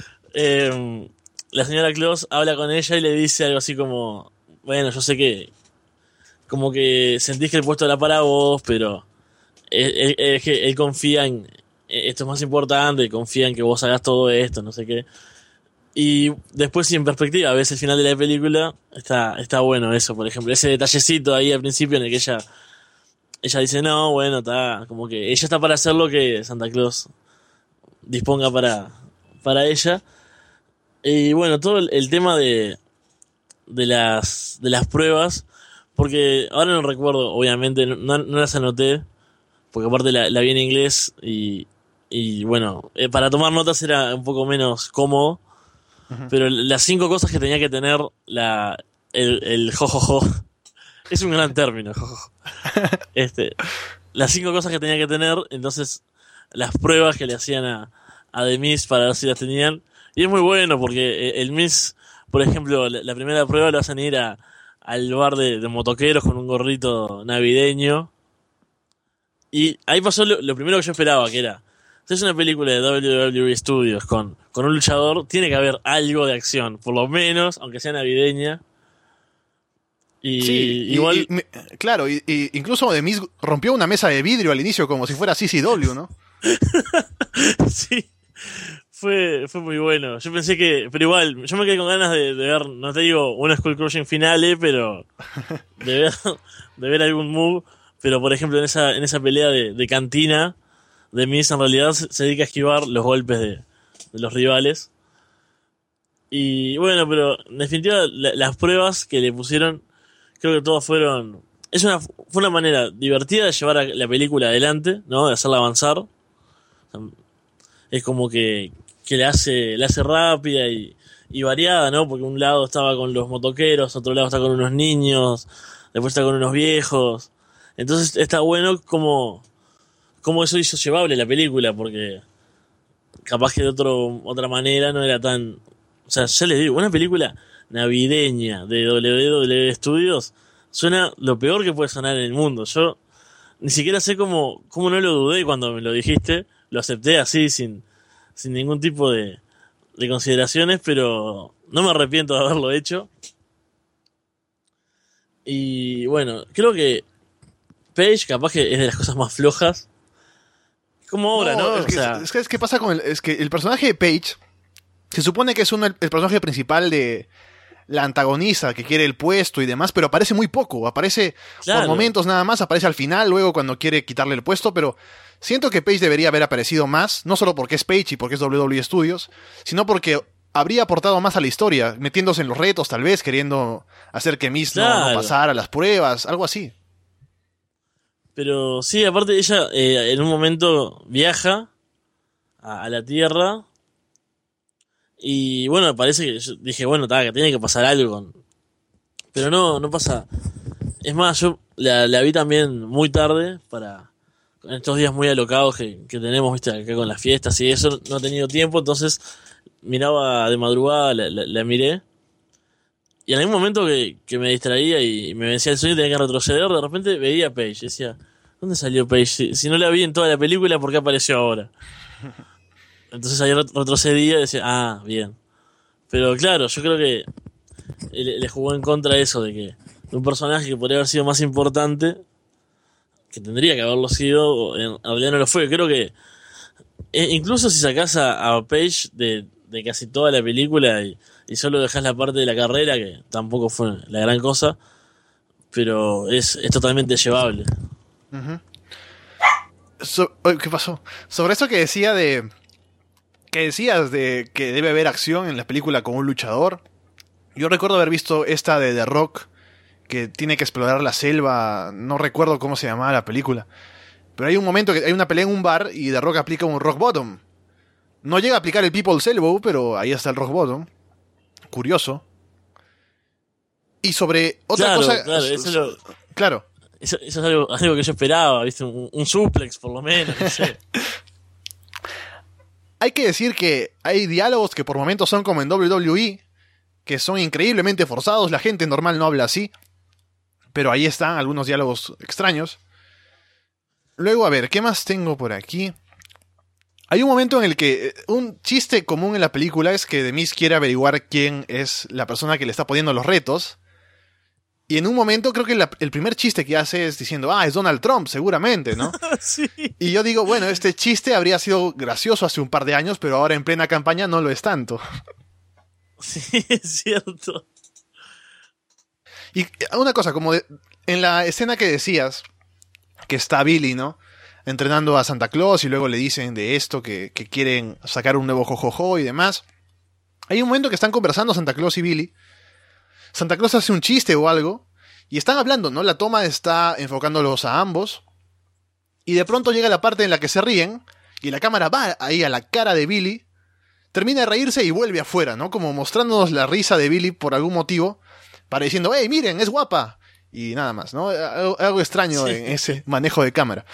La señora Claus habla con ella y le dice algo así como, bueno, yo sé que como que sentís que el puesto era para vos, pero él confía en esto es más importante, confía en que vos hagas todo esto, no sé qué. Y después, si en perspectiva ves el final de la película, está bueno eso, por ejemplo, ese detallecito ahí al principio en el que ella dice, no, bueno, está como que ella está para hacer lo que Santa Claus disponga para ella. Y bueno, todo el tema de las pruebas, porque ahora no recuerdo, obviamente, no las anoté, porque aparte la vi en inglés y bueno, para tomar notas era un poco menos cómodo. pero las 5 cosas que tenía que tener el jojojo. Es un gran término, jojojo. Las 5 cosas que tenía que tener, entonces las pruebas que le hacían a The Miz para ver si las tenían. Y es muy bueno porque el Miz, por ejemplo, la primera prueba lo hacen ir al bar de motoqueros con un gorrito navideño. Y ahí pasó lo primero que yo esperaba, que era, si es una película de WWE Studios con un luchador, tiene que haber algo de acción, por lo menos, aunque sea navideña. Y Sí, igual... claro, incluso The Miz rompió una mesa de vidrio al inicio como si fuera CCW, ¿no? Sí, fue muy bueno. Yo pensé que... Pero igual, yo me quedé con ganas de ver, no te digo una Skull Crushing finale, pero de ver algún move. Pero por ejemplo en esa pelea de cantina, The Miz en realidad se dedica a esquivar los golpes de los rivales. Y bueno, pero en definitiva las pruebas que le pusieron, creo que todas fueron... Fue una manera divertida de llevar a la película adelante, ¿no? De hacerla avanzar. Es como que la hace rápida y variada, ¿no? Porque un lado estaba con los motoqueros, otro lado está con unos niños, después está con unos viejos. Entonces está bueno como eso hizo llevable la película, porque capaz que de otra manera no era tan... O sea, ya les digo, una película navideña de WWE Studios suena lo peor que puede sonar en el mundo. Yo ni siquiera sé cómo no lo dudé cuando me lo dijiste. Lo acepté así, sin ningún tipo de consideraciones, pero no me arrepiento de haberlo hecho. Y bueno, creo que Page capaz que es de las cosas más flojas. Como ahora, ¿no? Es que pasa es que el personaje de Page se supone que es el personaje principal de la antagonista que quiere el puesto y demás, pero aparece muy poco, aparece por momentos nada más, aparece al final, luego cuando quiere quitarle el puesto, pero siento que Page debería haber aparecido más, no solo porque es Page y porque es WWE Studios, sino porque habría aportado más a la historia, metiéndose en los retos tal vez, queriendo hacer que Miz no pasara las pruebas, algo así. Pero sí, aparte ella en un momento viaja a la Tierra y bueno, parece que yo dije, bueno, que tiene que pasar algo pero no pasa. Es más, yo la vi también muy tarde en estos días muy alocados que tenemos, viste, acá con las fiestas y eso, no he tenido tiempo, entonces miraba de madrugada, la miré. Y en algún momento que me distraía y me vencía el sueño y tenía que retroceder, de repente veía a Paige y decía, ¿dónde salió Paige? Si no la vi en toda la película, ¿por qué apareció ahora? Entonces ahí retrocedía y decía, bien. Pero claro, yo creo que le jugó en contra eso de un personaje que podría haber sido más importante, que tendría que haberlo sido, en realidad no lo fue. Creo que incluso si sacás a Paige de casi toda la película y solo dejás la parte de la carrera, que tampoco fue la gran cosa, pero es totalmente llevable. Uh-huh. ¿Qué pasó? Sobre eso que decías de que debe haber acción en la película con un luchador, yo recuerdo haber visto esta de The Rock, que tiene que explorar la selva, no recuerdo cómo se llamaba la película, pero hay un momento que hay una pelea en un bar y The Rock aplica un Rock Bottom. No llega a aplicar el People's Elbow, pero ahí está el Rock Bottom. Curioso. Y sobre otra cosa... Claro. Eso es algo que yo esperaba, ¿viste? Un suplex, por lo menos, no sé. Hay que decir que hay diálogos que por momentos son como en WWE, que son increíblemente forzados. La gente normal no habla así. Pero ahí están algunos diálogos extraños. Luego, a ver, ¿qué más tengo por aquí? Hay un momento en el que un chiste común en la película es que The Miz quiere averiguar quién es la persona que le está poniendo los retos. Y en un momento creo que el primer chiste que hace es diciendo, es Donald Trump, seguramente, ¿no? Sí. Y yo digo, bueno, este chiste habría sido gracioso hace un par de años, pero ahora en plena campaña no lo es tanto. Sí, es cierto. Y una cosa, como en la escena que decías, que está Billy, ¿no? Entrenando a Santa Claus y luego le dicen de esto, que quieren sacar un nuevo jojojo y demás. Hay un momento que están conversando Santa Claus y Billy. Santa Claus hace un chiste o algo y están hablando, ¿no? La toma está enfocándolos a ambos y de pronto llega la parte en la que se ríen y la cámara va ahí a la cara de Billy, termina de reírse y vuelve afuera, ¿no? Como mostrándonos la risa de Billy por algún motivo, para diciendo, ¡hey, miren, es guapa! Y nada más, ¿no? Algo extraño en ese manejo de cámara.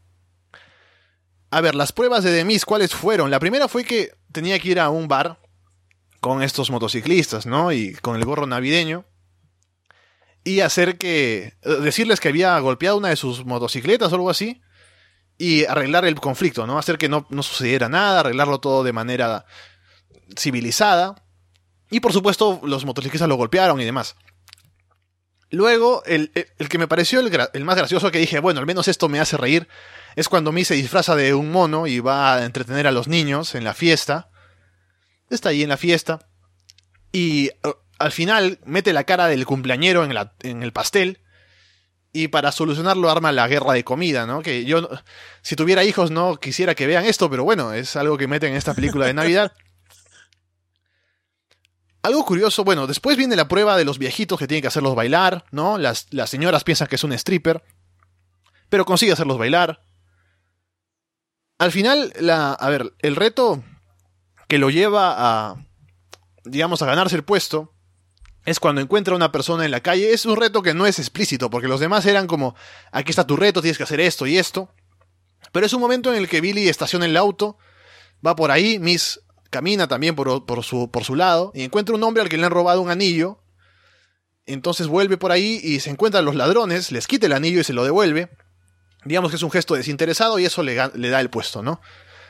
A ver, las pruebas de Demise, ¿cuáles fueron? La primera fue que tenía que ir a un bar con estos motociclistas, ¿no? Y con el gorro navideño. Y decirles que había golpeado una de sus motocicletas o algo así. Y arreglar el conflicto, ¿no? Hacer que no sucediera nada, arreglarlo todo de manera civilizada. Y por supuesto, los motociclistas lo golpearon y demás. Luego, el que me pareció el más gracioso, que dije, bueno, al menos esto me hace reír, es cuando Miss se disfraza de un mono y va a entretener a los niños en la fiesta. Está ahí en la fiesta. Y al final mete la cara del cumpleañero en el pastel. Y para solucionarlo arma la guerra de comida, ¿no? Que yo, si tuviera hijos, no quisiera que vean esto, pero bueno, es algo que meten en esta película de Navidad. Algo curioso, bueno, después viene la prueba de los viejitos que tienen que hacerlos bailar, ¿no? Las señoras piensan que es un stripper, pero consigue hacerlos bailar. Al final, el reto que lo lleva a, digamos, a ganarse el puesto, es cuando encuentra a una persona en la calle. Es un reto que no es explícito, porque los demás eran como, aquí está tu reto, tienes que hacer esto y esto. Pero es un momento en el que Billy estaciona el auto, va por ahí, Miss camina también por su lado, y encuentra un hombre al que le han robado un anillo. Entonces vuelve por ahí y se encuentran los ladrones, les quita el anillo y se lo devuelve. Digamos que es un gesto desinteresado y eso le da el puesto, ¿no?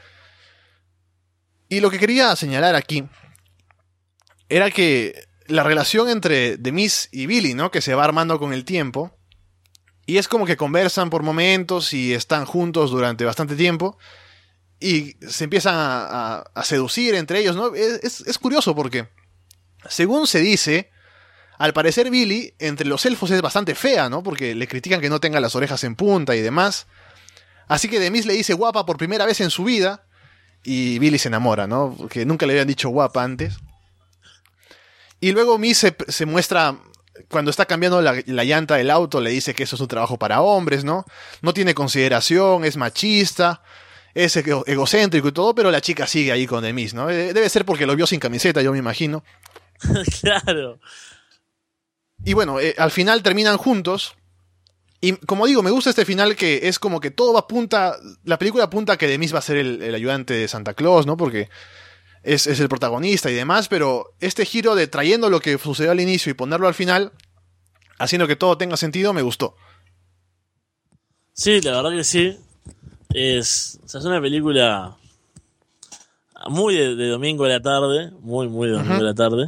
Y lo que quería señalar aquí era que la relación entre Demise y Billy, ¿no? Que se va armando con el tiempo. Y es como que conversan por momentos y están juntos durante bastante tiempo. Y se empiezan a seducir entre ellos, ¿no? Es curioso porque, según se dice, al parecer Billy entre los elfos es bastante fea, ¿no? Porque le critican que no tenga las orejas en punta y demás. Así que Demise le dice guapa por primera vez en su vida. Y Billy se enamora, ¿no? Porque nunca le habían dicho guapa antes. Y luego Miss se muestra, cuando está cambiando la llanta del auto, le dice que eso es un trabajo para hombres, ¿no? No tiene consideración, es machista, es egocéntrico y todo, pero la chica sigue ahí con Demise, ¿no? Debe ser porque lo vio sin camiseta, yo me imagino. Claro. Y bueno, al final terminan juntos. Y como digo, me gusta este final que es como que todo apunta, la película apunta a que Demise va a ser el ayudante de Santa Claus, ¿no? Porque es el protagonista y demás, pero este giro de trayendo lo que sucedió al inicio y ponerlo al final, haciendo que todo tenga sentido, me gustó. Sí, la verdad que sí. Es una película muy de domingo a la tarde, muy de domingo a la tarde.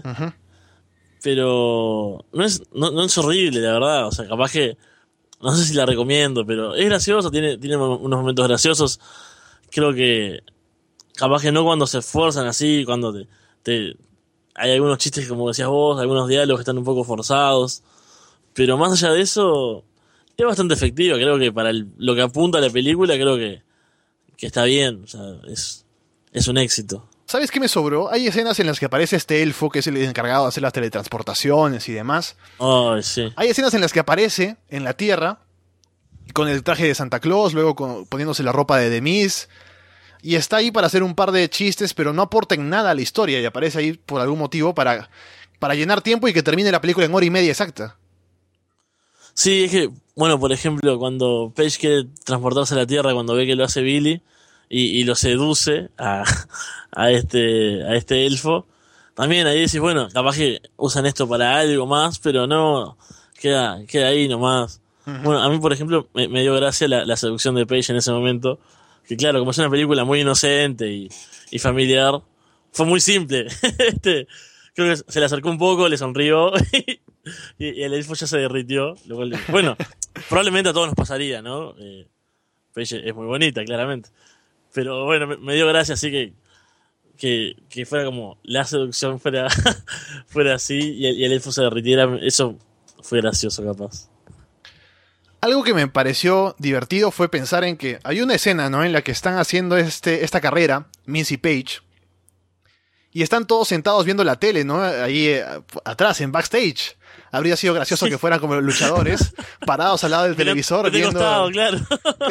Pero no es horrible, la verdad. O sea, capaz que, no sé si la recomiendo, pero es gracioso, tiene unos momentos graciosos. Creo que capaz que no cuando se esfuerzan así, cuando hay algunos chistes, como decías vos, algunos diálogos que están un poco forzados. Pero más allá de eso, es bastante efectiva. Creo que para lo que apunta a la película, creo que está bien. O sea, es un éxito. ¿Sabes qué me sobró? Hay escenas en las que aparece este elfo, que es el encargado de hacer las teletransportaciones y demás. Oh, sí. Hay escenas en las que aparece en la Tierra, con el traje de Santa Claus, luego poniéndose la ropa de Demise. Y está ahí para hacer un par de chistes, pero no aporta en nada a la historia. Y aparece ahí por algún motivo para llenar tiempo y que termine la película en hora y media exacta. Sí, es que, bueno, por ejemplo, cuando Paige quiere transportarse a la Tierra, cuando ve que lo hace Billy y lo seduce a este elfo, también ahí decís, bueno, capaz que usan esto para algo más, pero no, queda ahí nomás. Uh-huh. Bueno, a mí, por ejemplo, me dio gracia la seducción de Paige en ese momento. Que claro, como es una película muy inocente y familiar, fue muy simple. Creo que se le acercó un poco, le sonrió y el elfo ya se derritió. Lo cual, bueno, probablemente a todos nos pasaría, ¿no? Paige es muy bonita, claramente. Pero bueno, me dio gracia así que fuera como la seducción fuera así y el elfo se derritiera. Eso fue gracioso, capaz. Algo que me pareció divertido fue pensar en que hay una escena, ¿no?, en la que están haciendo esta carrera, Miss y Paige, y están todos sentados viendo la tele, ¿no? Ahí atrás, en backstage. Habría sido gracioso que fueran como luchadores, parados al lado del televisor, viendo, costado, claro.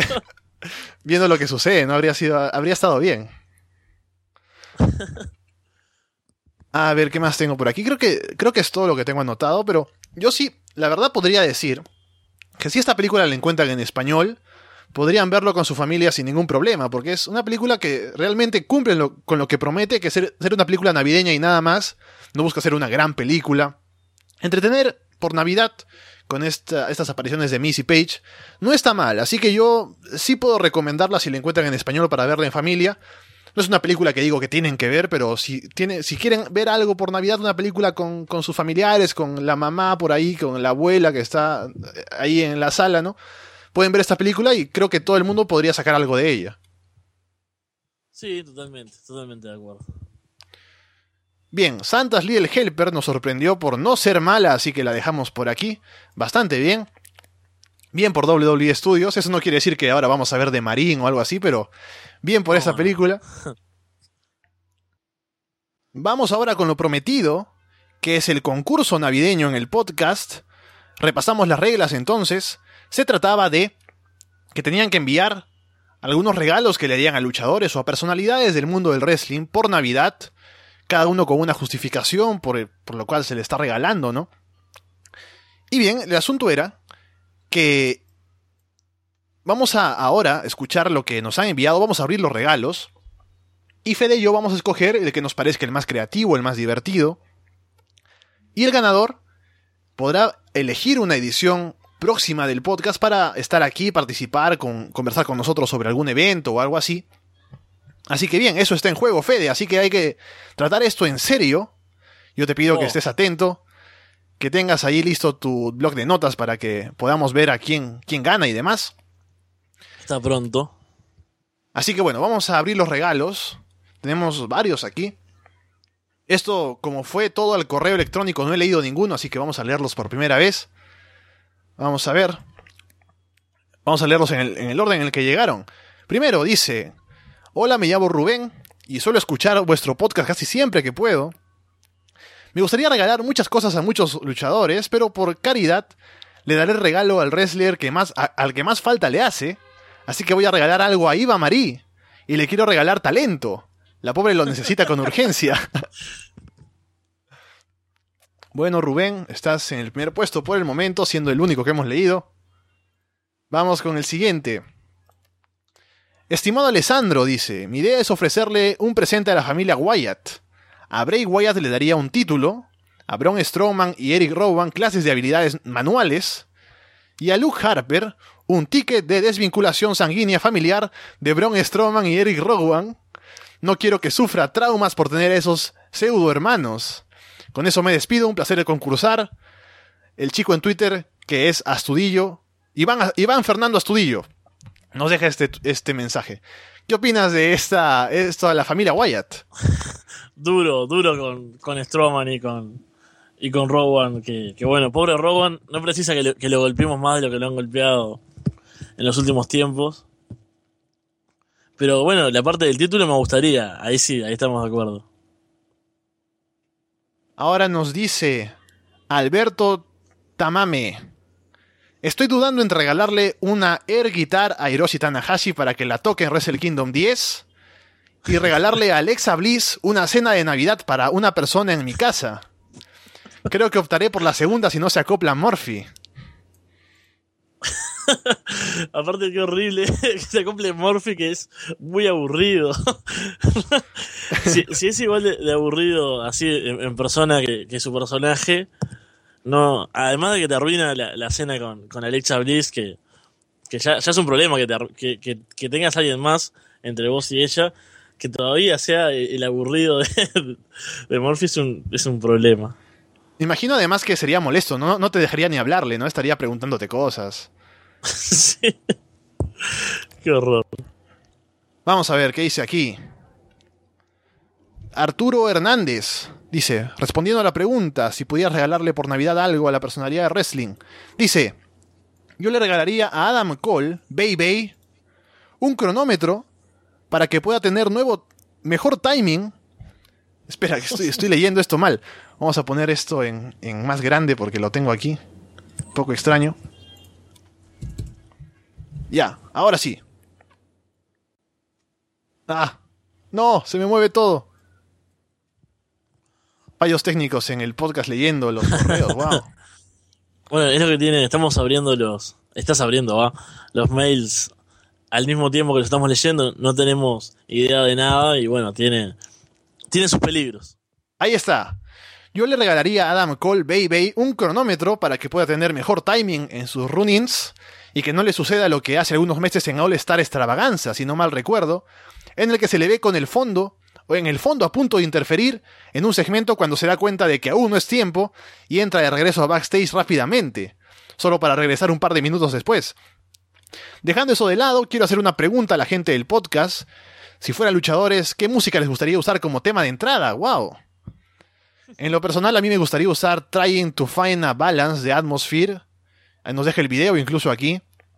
viendo lo que sucede, ¿no? Habría estado bien. A ver, ¿qué más tengo por aquí? Creo que es todo lo que tengo anotado, pero yo sí, la verdad podría decir que si esta película la encuentran en español, podrían verlo con su familia sin ningún problema, porque es una película que realmente cumple con lo que promete, que ser una película navideña y nada más. No busca ser una gran película. Entretener por Navidad con estas apariciones de Missy Page no está mal, así que yo sí puedo recomendarla si la encuentran en español para verla en familia. No es una película que digo que tienen que ver, pero si quieren ver algo por Navidad, una película con sus familiares, con la mamá por ahí, con la abuela que está ahí en la sala, ¿no? Pueden ver esta película y creo que todo el mundo podría sacar algo de ella. Sí, totalmente de acuerdo. Bien, Santa's Little Helper nos sorprendió por no ser mala, así que la dejamos por aquí. Bastante bien. Bien por WWE Studios. Eso no quiere decir que ahora vamos a ver de Marín o algo así, pero bien por esta película. Vamos ahora con lo prometido, que es el concurso navideño en el podcast. Repasamos las reglas entonces. Se trataba de que tenían que enviar algunos regalos que le harían a luchadores o a personalidades del mundo del wrestling por Navidad, cada uno con una justificación por lo cual se le está regalando, ¿no? Y bien, el asunto era que vamos a ahora escuchar lo que nos han enviado, vamos a abrir los regalos, y Fede y yo vamos a escoger el que nos parezca el más creativo, el más divertido, y el ganador podrá elegir una edición próxima del podcast para estar aquí, participar, conversar con nosotros sobre algún evento o algo así. Así que bien, eso está en juego, Fede, así que hay que tratar esto en serio. Yo te pido que estés atento, que tengas ahí listo tu blog de notas para que podamos ver a quién gana y demás. Está pronto. Así que bueno, vamos a abrir los regalos. Tenemos varios aquí. Esto, como fue todo al correo electrónico, no he leído ninguno, así que vamos a leerlos por primera vez. Vamos a ver. Vamos a leerlos en el orden en el que llegaron. Primero dice: hola, me llamo Rubén y suelo escuchar vuestro podcast casi siempre que puedo. Me gustaría regalar muchas cosas a muchos luchadores, pero por caridad le daré el regalo al wrestler al que más falta le hace. Así que voy a regalar algo a Iva Marie. Y le quiero regalar talento. La pobre lo necesita con urgencia. Bueno, Rubén, estás en el primer puesto por el momento, siendo el único que hemos leído. Vamos con el siguiente. Estimado Alessandro, dice: mi idea es ofrecerle un presente a la familia Wyatt. A Bray Wyatt le daría un título, a Braun Strowman y Eric Rowan clases de habilidades manuales, y a Luke Harper un ticket de desvinculación sanguínea familiar de Braun Strowman y Eric Rowan. No quiero que sufra traumas por tener esos pseudo hermanos. Con eso me despido, un placer de concursar. El chico en Twitter, que es Astudillo, Iván Fernando Astudillo, nos deja este mensaje. ¿Qué opinas de esto de la familia Wyatt? Duro con Strowman y con Rowan, que bueno, pobre Rowan, no precisa que lo golpeemos más de lo que lo han golpeado en los últimos tiempos. Pero bueno, la parte del título me gustaría, ahí sí, ahí estamos de acuerdo. Ahora nos dice Alberto Tamame: estoy dudando entre regalarle una Air Guitar a Hiroshi Tanahashi para que la toque en Wrestle Kingdom 10 y regalarle a Alexa Bliss una cena de Navidad para una persona en mi casa. Creo que optaré por la segunda si no se acopla Murphy. Aparte, qué horrible que se acople Murphy, que es muy aburrido. si es igual de aburrido así en persona que su personaje, no, además de que te arruina la cena con Alexa Bliss, que ya es un problema que tengas a alguien más entre vos y ella, que todavía sea el aburrido de Murphy es un problema. Imagino además que sería molesto, no te dejaría ni hablarle, ¿no? Estaría preguntándote cosas. Sí. Qué horror. Vamos a ver qué dice aquí. Arturo Hernández dice, respondiendo a la pregunta si pudieras regalarle por Navidad algo a la personalidad de wrestling, dice: yo le regalaría a Adam Cole, Bay, un cronómetro para que pueda tener mejor timing. Espera, que estoy leyendo esto mal. Vamos a poner esto en más grande porque lo tengo aquí. Un poco extraño. Ya, ahora sí. No, se me mueve todo. Fallos técnicos en el podcast leyendo los correos, wow. Bueno, es lo que tiene, estás abriendo, los mails al mismo tiempo que lo estamos leyendo, no tenemos idea de nada y bueno, tiene sus peligros. Ahí está. Yo le regalaría a Adam Cole Bay un cronómetro para que pueda tener mejor timing en sus run-ins y que no le suceda lo que hace algunos meses en All Star Extravaganza, si no mal recuerdo, en el que se le ve con el fondo o en el fondo a punto de interferir en un segmento cuando se da cuenta de que aún no es tiempo y entra de regreso a backstage rápidamente, solo para regresar un par de minutos después. Dejando eso de lado, quiero hacer una pregunta a la gente del podcast. Si fueran luchadores, ¿qué música les gustaría usar como tema de entrada? ¡Wow! En lo personal, a mí me gustaría usar Trying to Find a Balance de Atmosphere. Nos deja el video incluso aquí.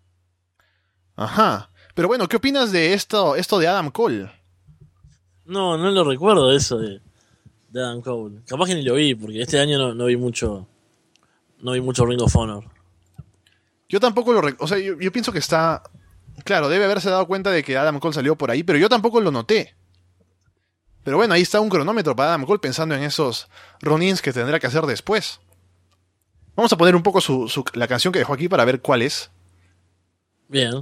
Ajá. Pero bueno, ¿qué opinas de esto de Adam Cole? No lo recuerdo eso de Adam Cole. Capaz que ni lo vi, porque este año no vi mucho Ring of Honor. Yo tampoco o sea, yo pienso que está... Claro, debe haberse dado cuenta de que Adam Cole salió por ahí, pero yo tampoco lo noté. Pero bueno, ahí está un cronómetro para Adam Cole pensando en esos run-ins que tendrá que hacer después. Vamos a poner un poco la canción que dejó aquí para ver cuál es. Bien.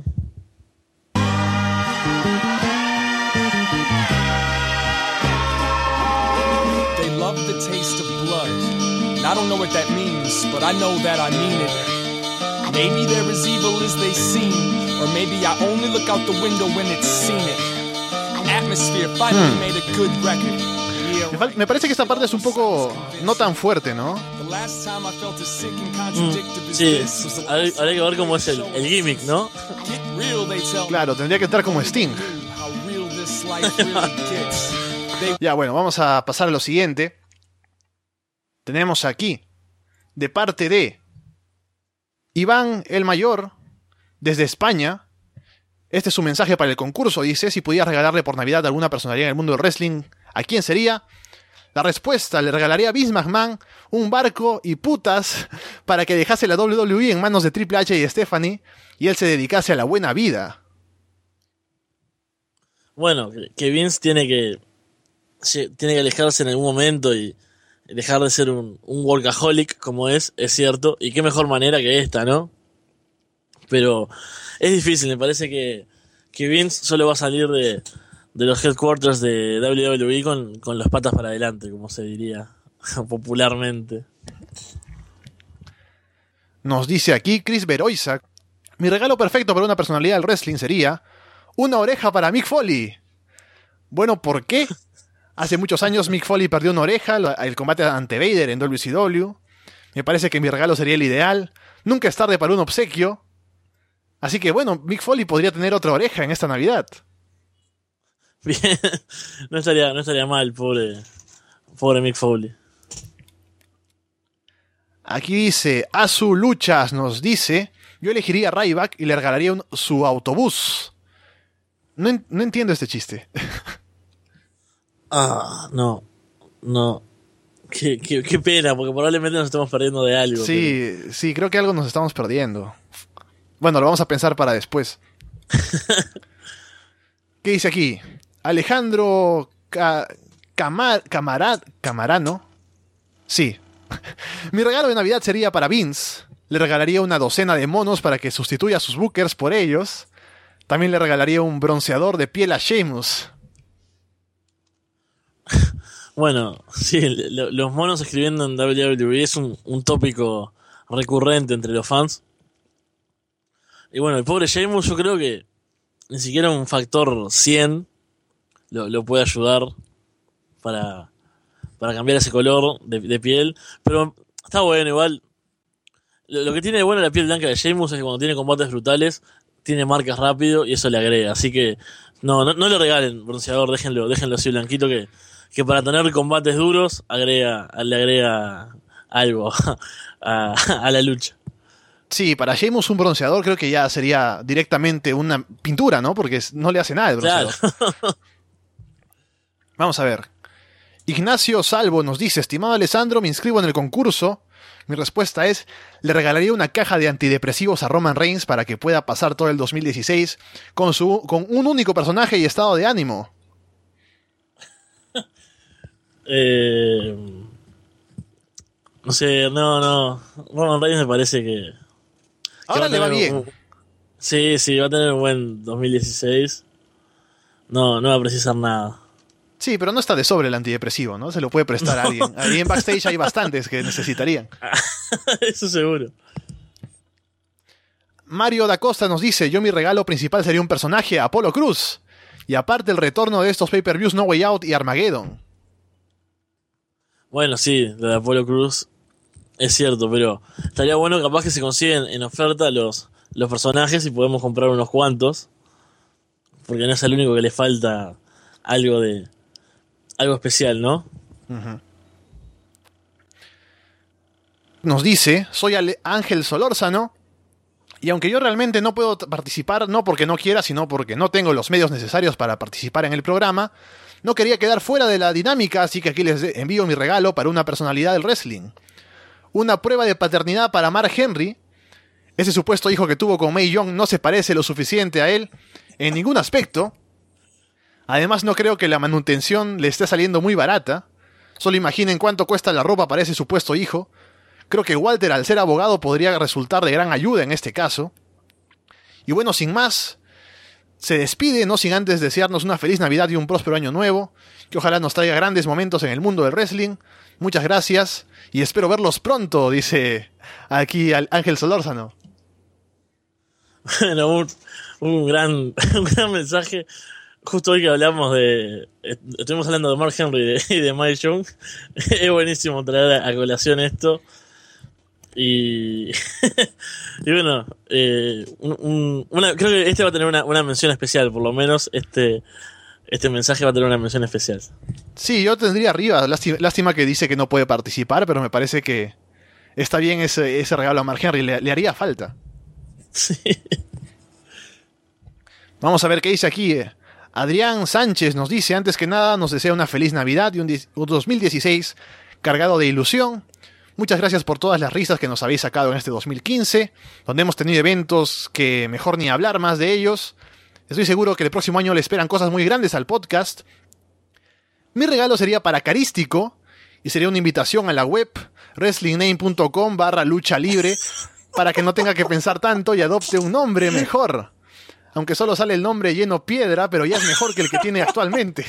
They love the taste of blood. And I don't know what that means, but I know that I mean it. Maybe they're as evil as they seem, or maybe I only look out the window when it's scenic. Atmosphere finally made a good record. Me parece que esta parte es un poco no tan fuerte, ¿no? Sí, habría que ver cómo es el gimmick, ¿no? Claro, tendría que estar como Sting. Ya, bueno, vamos a pasar a lo siguiente. Tenemos aquí, de parte de Iván el Mayor, desde España. Este es su mensaje para el concurso. Dice, si pudieras regalarle por Navidad a alguna personalidad en el mundo del wrestling, ¿a quién sería? La respuesta, le regalaría a Vince McMahon un barco y putas para que dejase la WWE en manos de Triple H y Stephanie y él se dedicase a la buena vida. Bueno, que Vince tiene que alejarse en algún momento y dejar de ser un workaholic como es cierto. Y qué mejor manera que esta, ¿no? Pero es difícil, me parece que Vince solo va a salir de los headquarters de WWE con las patas para adelante, como se diría popularmente. Nos dice aquí Chris Beroiza, mi regalo perfecto para una personalidad del wrestling sería una oreja para Mick Foley. Bueno, ¿por qué? Hace muchos años Mick Foley perdió una oreja el combate ante Vader en WCW. Me parece que mi regalo sería el ideal. Nunca es tarde para un obsequio. Así que bueno, Mick Foley podría tener otra oreja en esta Navidad. Bien, no estaría mal, pobre Mick Foley. Aquí dice, Azu Luchas nos dice, yo elegiría a Ryback y le regalaría su autobús. No entiendo este chiste. No. Qué pena, porque probablemente nos estamos perdiendo de algo. Sí, creo que algo nos estamos perdiendo. Bueno, lo vamos a pensar para después. ¿Qué dice aquí? Alejandro Camarano. Sí. Mi regalo de Navidad sería para Vince. Le regalaría una docena de monos para que sustituya a sus bookers por ellos. También le regalaría un bronceador de piel a Sheamus. Bueno, sí, los monos escribiendo en WWE es un tópico recurrente entre los fans. Y bueno, el pobre Sheamus yo creo que ni siquiera un factor 100 lo puede ayudar para cambiar ese color de piel. Pero está bueno, igual. Lo que tiene de bueno la piel blanca de Sheamus es que cuando tiene combates brutales, tiene marcas rápido y eso le agrega. Así que no le regalen bronceador, déjenlo así blanquito que para tener combates duros le agrega algo a la lucha. Sí, para Sheamus un bronceador creo que ya sería directamente una pintura, ¿no? Porque no le hace nada el bronceador. Claro. Vamos a ver. Ignacio Salvo nos dice, estimado Alessandro, me inscribo en el concurso. Mi respuesta es, le regalaría una caja de antidepresivos a Roman Reigns para que pueda pasar todo el 2016 con un único personaje y estado de ánimo. No sé, no. Roman Reigns me parece que Ahora le va bien. Sí, va a tener un buen 2016. No va a precisar nada. Sí, pero no está de sobre el antidepresivo, ¿no? Se lo puede prestar a alguien. Ahí en backstage hay bastantes que necesitarían. Eso seguro. Mario da Costa nos dice, yo mi regalo principal sería un personaje, Apollo Crews. Y aparte el retorno de estos pay-per-views No Way Out y Armageddon. Bueno, sí, lo de Apollo Crews es cierto, pero estaría bueno capaz que se consiguen en oferta los personajes y podemos comprar unos cuantos. Porque no es el único que le falta algo especial, ¿no? Uh-huh. Nos dice, soy Ángel Solórzano. Y aunque yo realmente no puedo participar, no porque no quiera, sino porque no tengo los medios necesarios para participar en el programa, no quería quedar fuera de la dinámica, así que aquí les envío mi regalo para una personalidad del wrestling. Una prueba de paternidad para Mark Henry. Ese supuesto hijo que tuvo con Mae Young no se parece lo suficiente a él en ningún aspecto. Además no creo que la manutención le esté saliendo muy barata. Solo imaginen cuánto cuesta la ropa para ese supuesto hijo. Creo que Walter, al ser abogado, podría resultar de gran ayuda en este caso. Y bueno, sin más, se despide, no sin antes desearnos una feliz Navidad y un próspero año nuevo, que ojalá nos traiga grandes momentos en el mundo del wrestling. Muchas gracias y espero verlos pronto, dice aquí Ángel Solórzano. Bueno, un gran mensaje. Justo hoy que hablamos estuvimos hablando de Mark Henry y de Mae Young. Es buenísimo traer a colación esto. Y bueno, creo que este va a tener una mención especial, por lo menos este mensaje va a tener una mención especial. Sí, yo tendría arriba, lástima que dice que no puede participar, pero me parece que está bien ese regalo a Mark Henry, le haría falta. Sí. Vamos a ver qué dice aquí. Adrián Sánchez nos dice, antes que nada, nos desea una feliz Navidad y un 2016 cargado de ilusión. Muchas gracias por todas las risas que nos habéis sacado en este 2015, donde hemos tenido eventos que mejor ni hablar más de ellos. Estoy seguro que el próximo año le esperan cosas muy grandes al podcast. Mi regalo sería para Carístico y sería una invitación a la web wrestlingname.com/lucha libre para que no tenga que pensar tanto y adopte un nombre mejor. Aunque solo sale el nombre lleno piedra, pero ya es mejor que el que tiene actualmente.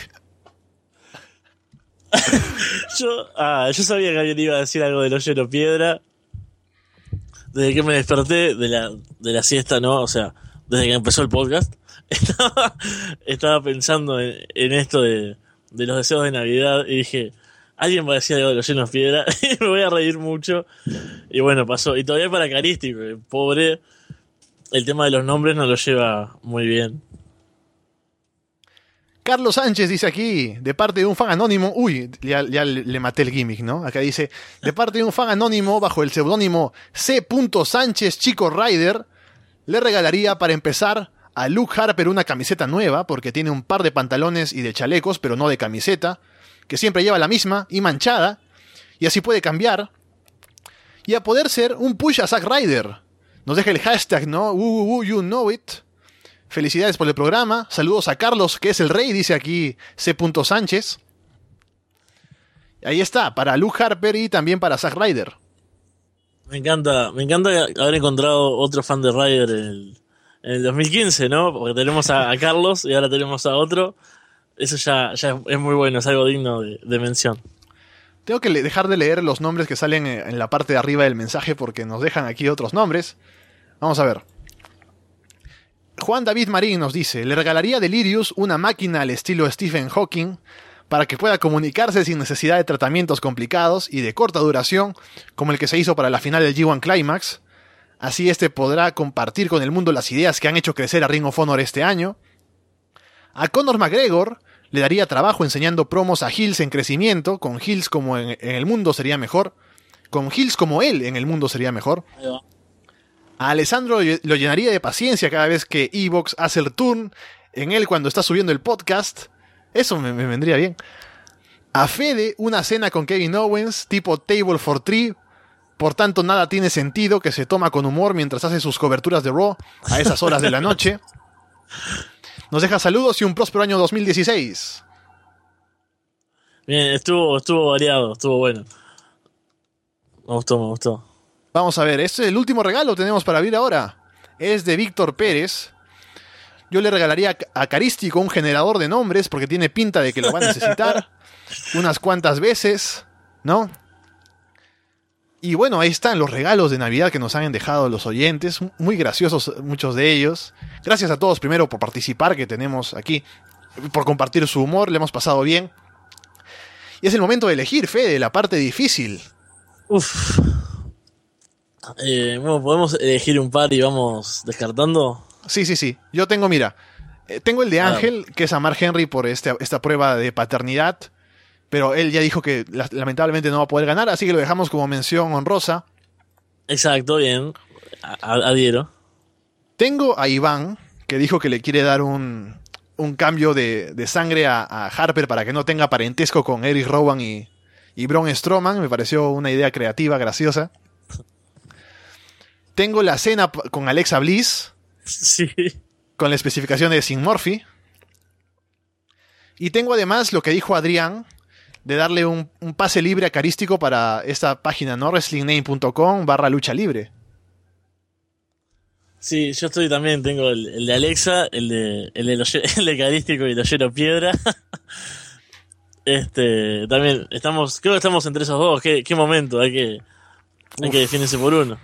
Yo sabía que alguien iba a decir algo de lo lleno piedra. Desde que me desperté de la siesta, ¿no? O sea, desde que empezó el podcast, estaba pensando en esto de los deseos de Navidad y dije, alguien va a decir algo de los llenos piedra y me voy a reír mucho. Y bueno, pasó. Y todavía para Carístico, pobre, el tema de los nombres no lo lleva muy bien. Carlos Sánchez dice aquí, de parte de un fan anónimo, ya le maté el gimmick, ¿no? Acá dice, de parte de un fan anónimo bajo el seudónimo C. Sánchez Chico Rider, le regalaría para empezar a Luke Harper una camiseta nueva, porque tiene un par de pantalones y de chalecos, pero no de camiseta, que siempre lleva la misma y manchada, y así puede cambiar, y a poder ser un push a Zack Ryder. Nos deja el hashtag, ¿no? You know it. Felicidades por el programa. Saludos a Carlos, que es el rey, dice aquí C. Sánchez. Ahí está, para Luke Harper y también para Zack Ryder. Me encanta haber encontrado otro fan de Ryder en el 2015, ¿no? Porque tenemos a Carlos y ahora tenemos a otro. Eso ya es muy bueno, es algo digno de mención. Tengo que dejar de leer los nombres que salen en la parte de arriba del mensaje porque nos dejan aquí otros nombres. Vamos a ver. Juan David Marín nos dice, le regalaría a Delirious una máquina al estilo Stephen Hawking para que pueda comunicarse sin necesidad de tratamientos complicados y de corta duración, como el que se hizo para la final del G1 Climax. Así podrá compartir con el mundo las ideas que han hecho crecer a Ring of Honor este año. A Conor McGregor le daría trabajo enseñando promos a heels en crecimiento, con heels como en el mundo sería mejor, con heels como él en el mundo sería mejor. A Alessandro lo llenaría de paciencia cada vez que Evox hace el turn en él cuando está subiendo el podcast. Eso me vendría bien. A Fede, una cena con Kevin Owens, tipo Table for Three. Por tanto, nada tiene sentido, que se toma con humor mientras hace sus coberturas de Raw a esas horas de la noche. Nos deja saludos y un próspero año 2016. Bien, estuvo variado, estuvo bueno. Me gustó, me gustó. Vamos a ver, este es el último regalo que tenemos para abrir ahora. Es de Víctor Pérez. Yo le regalaría a Carístico un generador de nombres porque tiene pinta de que lo va a necesitar unas cuantas veces, ¿no? Y bueno, ahí están los regalos de Navidad que nos han dejado los oyentes. Muy graciosos muchos de ellos. Gracias a todos primero por participar que tenemos aquí. Por compartir su humor, le hemos pasado bien. Y es el momento de elegir, Fede, la parte difícil. Uf. Bueno, podemos elegir un par y vamos descartando. Sí. Yo tengo, mira, tengo el de Ángel, que es a Mark Henry por esta prueba de paternidad. Pero él ya dijo que lamentablemente no va a poder ganar, así que lo dejamos como mención honrosa. Exacto, bien. Adhiero. Tengo a Iván, que dijo que le quiere dar un cambio de sangre a Harper para que no tenga parentesco con Eric Rowan y Braun Strowman. Me pareció una idea creativa, graciosa. Tengo la cena con Alexa Bliss. Sí. Con la especificación de Sin Murphy. Y tengo además lo que dijo Adrián, de darle un pase libre a Carístico para esta página, ¿no? wrestlingname.com/lucha libre. Sí, yo también, tengo el de Alexa, el de Carístico y Loyero Piedra. También creo que estamos entre esos dos. ¿Qué momento? Hay que definirse por uno.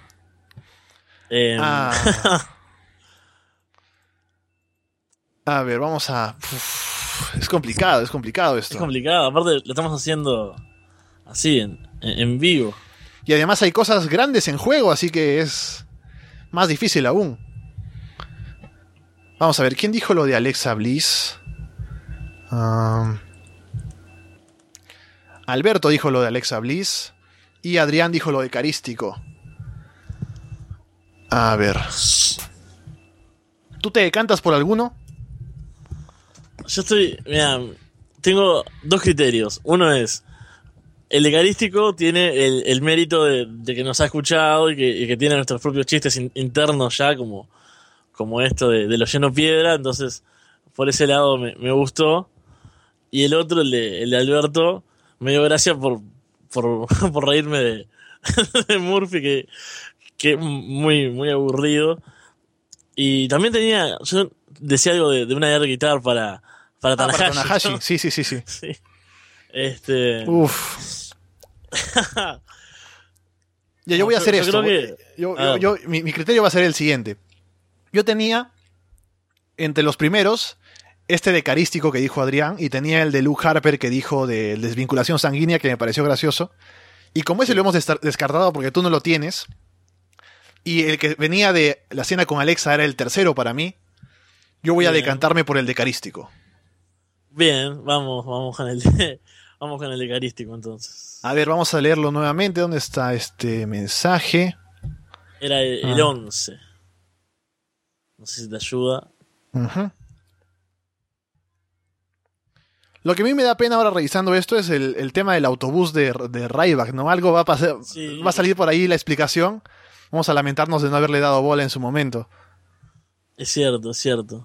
A ver, vamos a... Es complicado esto. Es complicado, aparte lo estamos haciendo así, en vivo. Y además hay cosas grandes en juego, así que es más difícil aún. Vamos a ver, ¿quién dijo lo de Alexa Bliss? Alberto dijo lo de Alexa Bliss. Y Adrián dijo lo de Carístico. A ver. ¿Tú te decantas por alguno? Yo mira, tengo dos criterios. Uno es, el de Carístico tiene el mérito de que nos ha escuchado y que tiene nuestros propios chistes internos ya, como esto de lo lleno piedra. Entonces, por ese lado me gustó. Y el otro, el de Alberto, me dio gracia por reírme de Murphy, que muy, muy aburrido. Y también yo decía algo de una air guitar para Tanahashi. Para Tanahashi, ¿no? sí. Sí. Uf. Ya, yo voy a hacer esto. Mi criterio va a ser el siguiente. Yo tenía entre los primeros este de Carístico que dijo Adrián, y tenía el de Luke Harper que dijo de desvinculación sanguínea, que me pareció gracioso. Y como ese lo hemos descartado porque tú no lo tienes, y el que venía de la cena con Alexa era el tercero para mí, yo voy a decantarme por el de Carístico. Bien, vamos con el de Carístico entonces. A ver, vamos a leerlo nuevamente. ¿Dónde está este mensaje? Era el 11. No sé si te ayuda. Uh-huh. Lo que a mí me da pena ahora revisando esto es el tema del autobús de Ryback, ¿no? Algo va a pasar, sí. Va a salir por ahí la explicación. Vamos a lamentarnos de no haberle dado bola en su momento. Es cierto.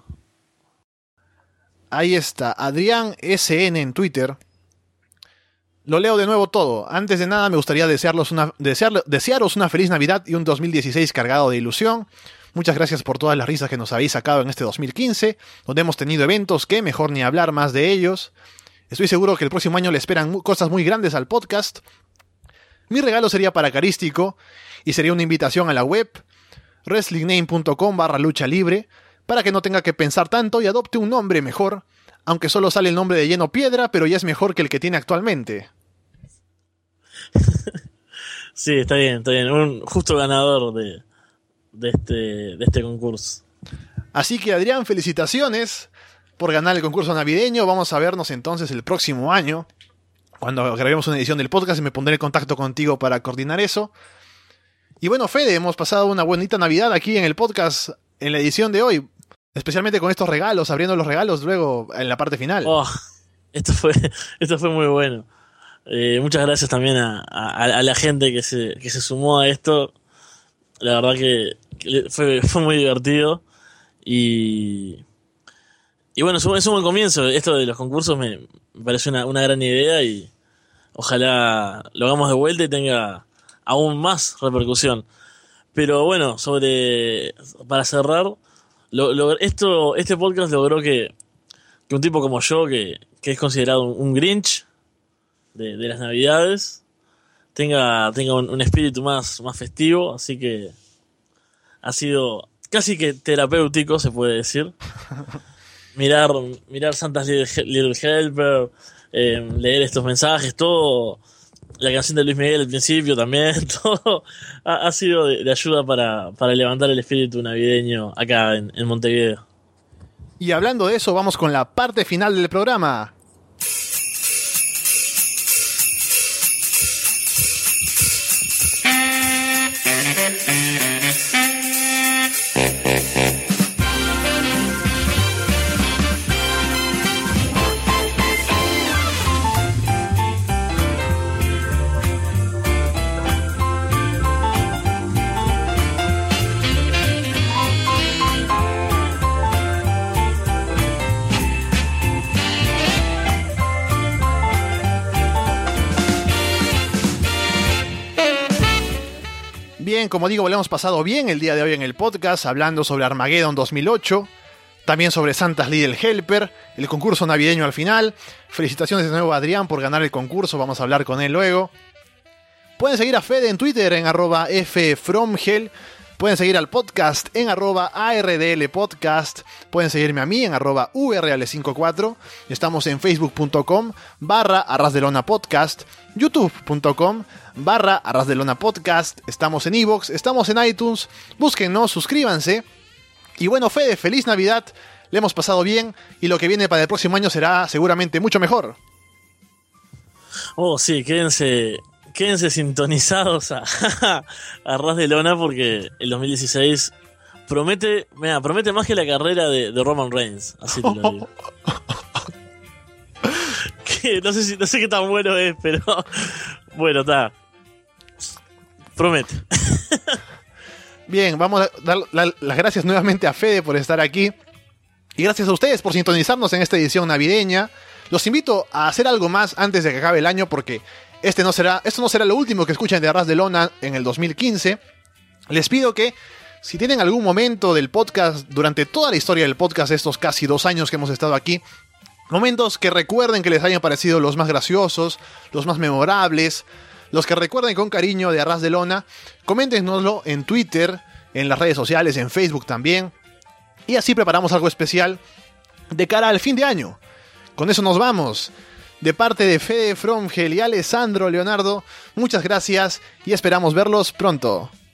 Ahí está, Adrián SN en Twitter. Lo leo de nuevo todo. Antes de nada me gustaría desearos una feliz Navidad y un 2016 cargado de ilusión. Muchas gracias por todas las risas que nos habéis sacado en este 2015, donde hemos tenido eventos que mejor ni hablar más de ellos. Estoy seguro que el próximo año le esperan cosas muy grandes al podcast. Mi regalo sería para Carístico y sería una invitación a la web wrestlingname.com/lucha libre para que no tenga que pensar tanto y adopte un nombre mejor, aunque solo sale el nombre de Lleno Piedra, pero ya es mejor que el que tiene actualmente. Sí, está bien. Un justo ganador de este concurso. Así que Adrián, felicitaciones por ganar el concurso navideño. Vamos a vernos entonces el próximo año, cuando grabemos una edición del podcast, y me pondré en contacto contigo para coordinar eso. Y bueno, Fede, hemos pasado una bonita Navidad aquí en el podcast, en la edición de hoy, especialmente con estos regalos, abriendo los regalos luego en la parte final. Esto fue muy bueno. Muchas gracias también a la gente que se sumó a esto. La verdad que fue muy divertido. Y bueno, es un buen comienzo. Esto de los concursos me parece una gran idea, y ojalá lo hagamos de vuelta y tenga aún más repercusión. Pero bueno, para cerrar, este podcast logró que un tipo como yo, que es considerado un Grinch de las Navidades, tenga un espíritu más festivo, así que ha sido casi que terapéutico, se puede decir. Mirar Santa's Little Helper, leer estos mensajes, todo, la canción de Luis Miguel al principio también, todo ha sido de ayuda para levantar el espíritu navideño acá en Montevideo. Y hablando de eso, vamos con la parte final del programa. Bien, como digo, lo hemos pasado bien el día de hoy en el podcast, hablando sobre Armageddon 2008, también sobre Santa's Little Helper, el concurso navideño al final. Felicitaciones de nuevo a Adrián por ganar el concurso, vamos a hablar con él luego. Pueden seguir a Fede en Twitter en @ffromhell, pueden seguir al podcast en @ARDLpodcast, pueden seguirme a mí en @url54, estamos en facebook.com/arrasdelonapodcast, youtube.com/arrasdelonapodcast, estamos en iVoox, estamos en iTunes, búsquennos, suscríbanse. Y bueno, Fede, feliz Navidad, le hemos pasado bien y lo que viene para el próximo año será seguramente mucho mejor. Oh, sí, quédense sintonizados a Ras de Lona, porque el 2016 promete más que la carrera de Roman Reigns, así te lo digo. Que no sé qué tan bueno es, pero bueno, está. Promete. Bien, vamos a dar las gracias nuevamente a Fede por estar aquí. Y gracias a ustedes por sintonizarnos en esta edición navideña. Los invito a hacer algo más antes de que acabe el año, porque esto no será lo último que escuchen de Ras de Lona en el 2015. Les pido que, si tienen algún momento del podcast, durante toda la historia del podcast, estos casi 2 años que hemos estado aquí, momentos que recuerden que les hayan parecido los más graciosos, los más memorables, los que recuerden con cariño de Ras de Lona, coméntenoslo en Twitter, en las redes sociales, en Facebook también. Y así preparamos algo especial de cara al fin de año. Con eso nos vamos. De parte de Fede Fromhell y Alessandro Leonardo, muchas gracias y esperamos verlos pronto.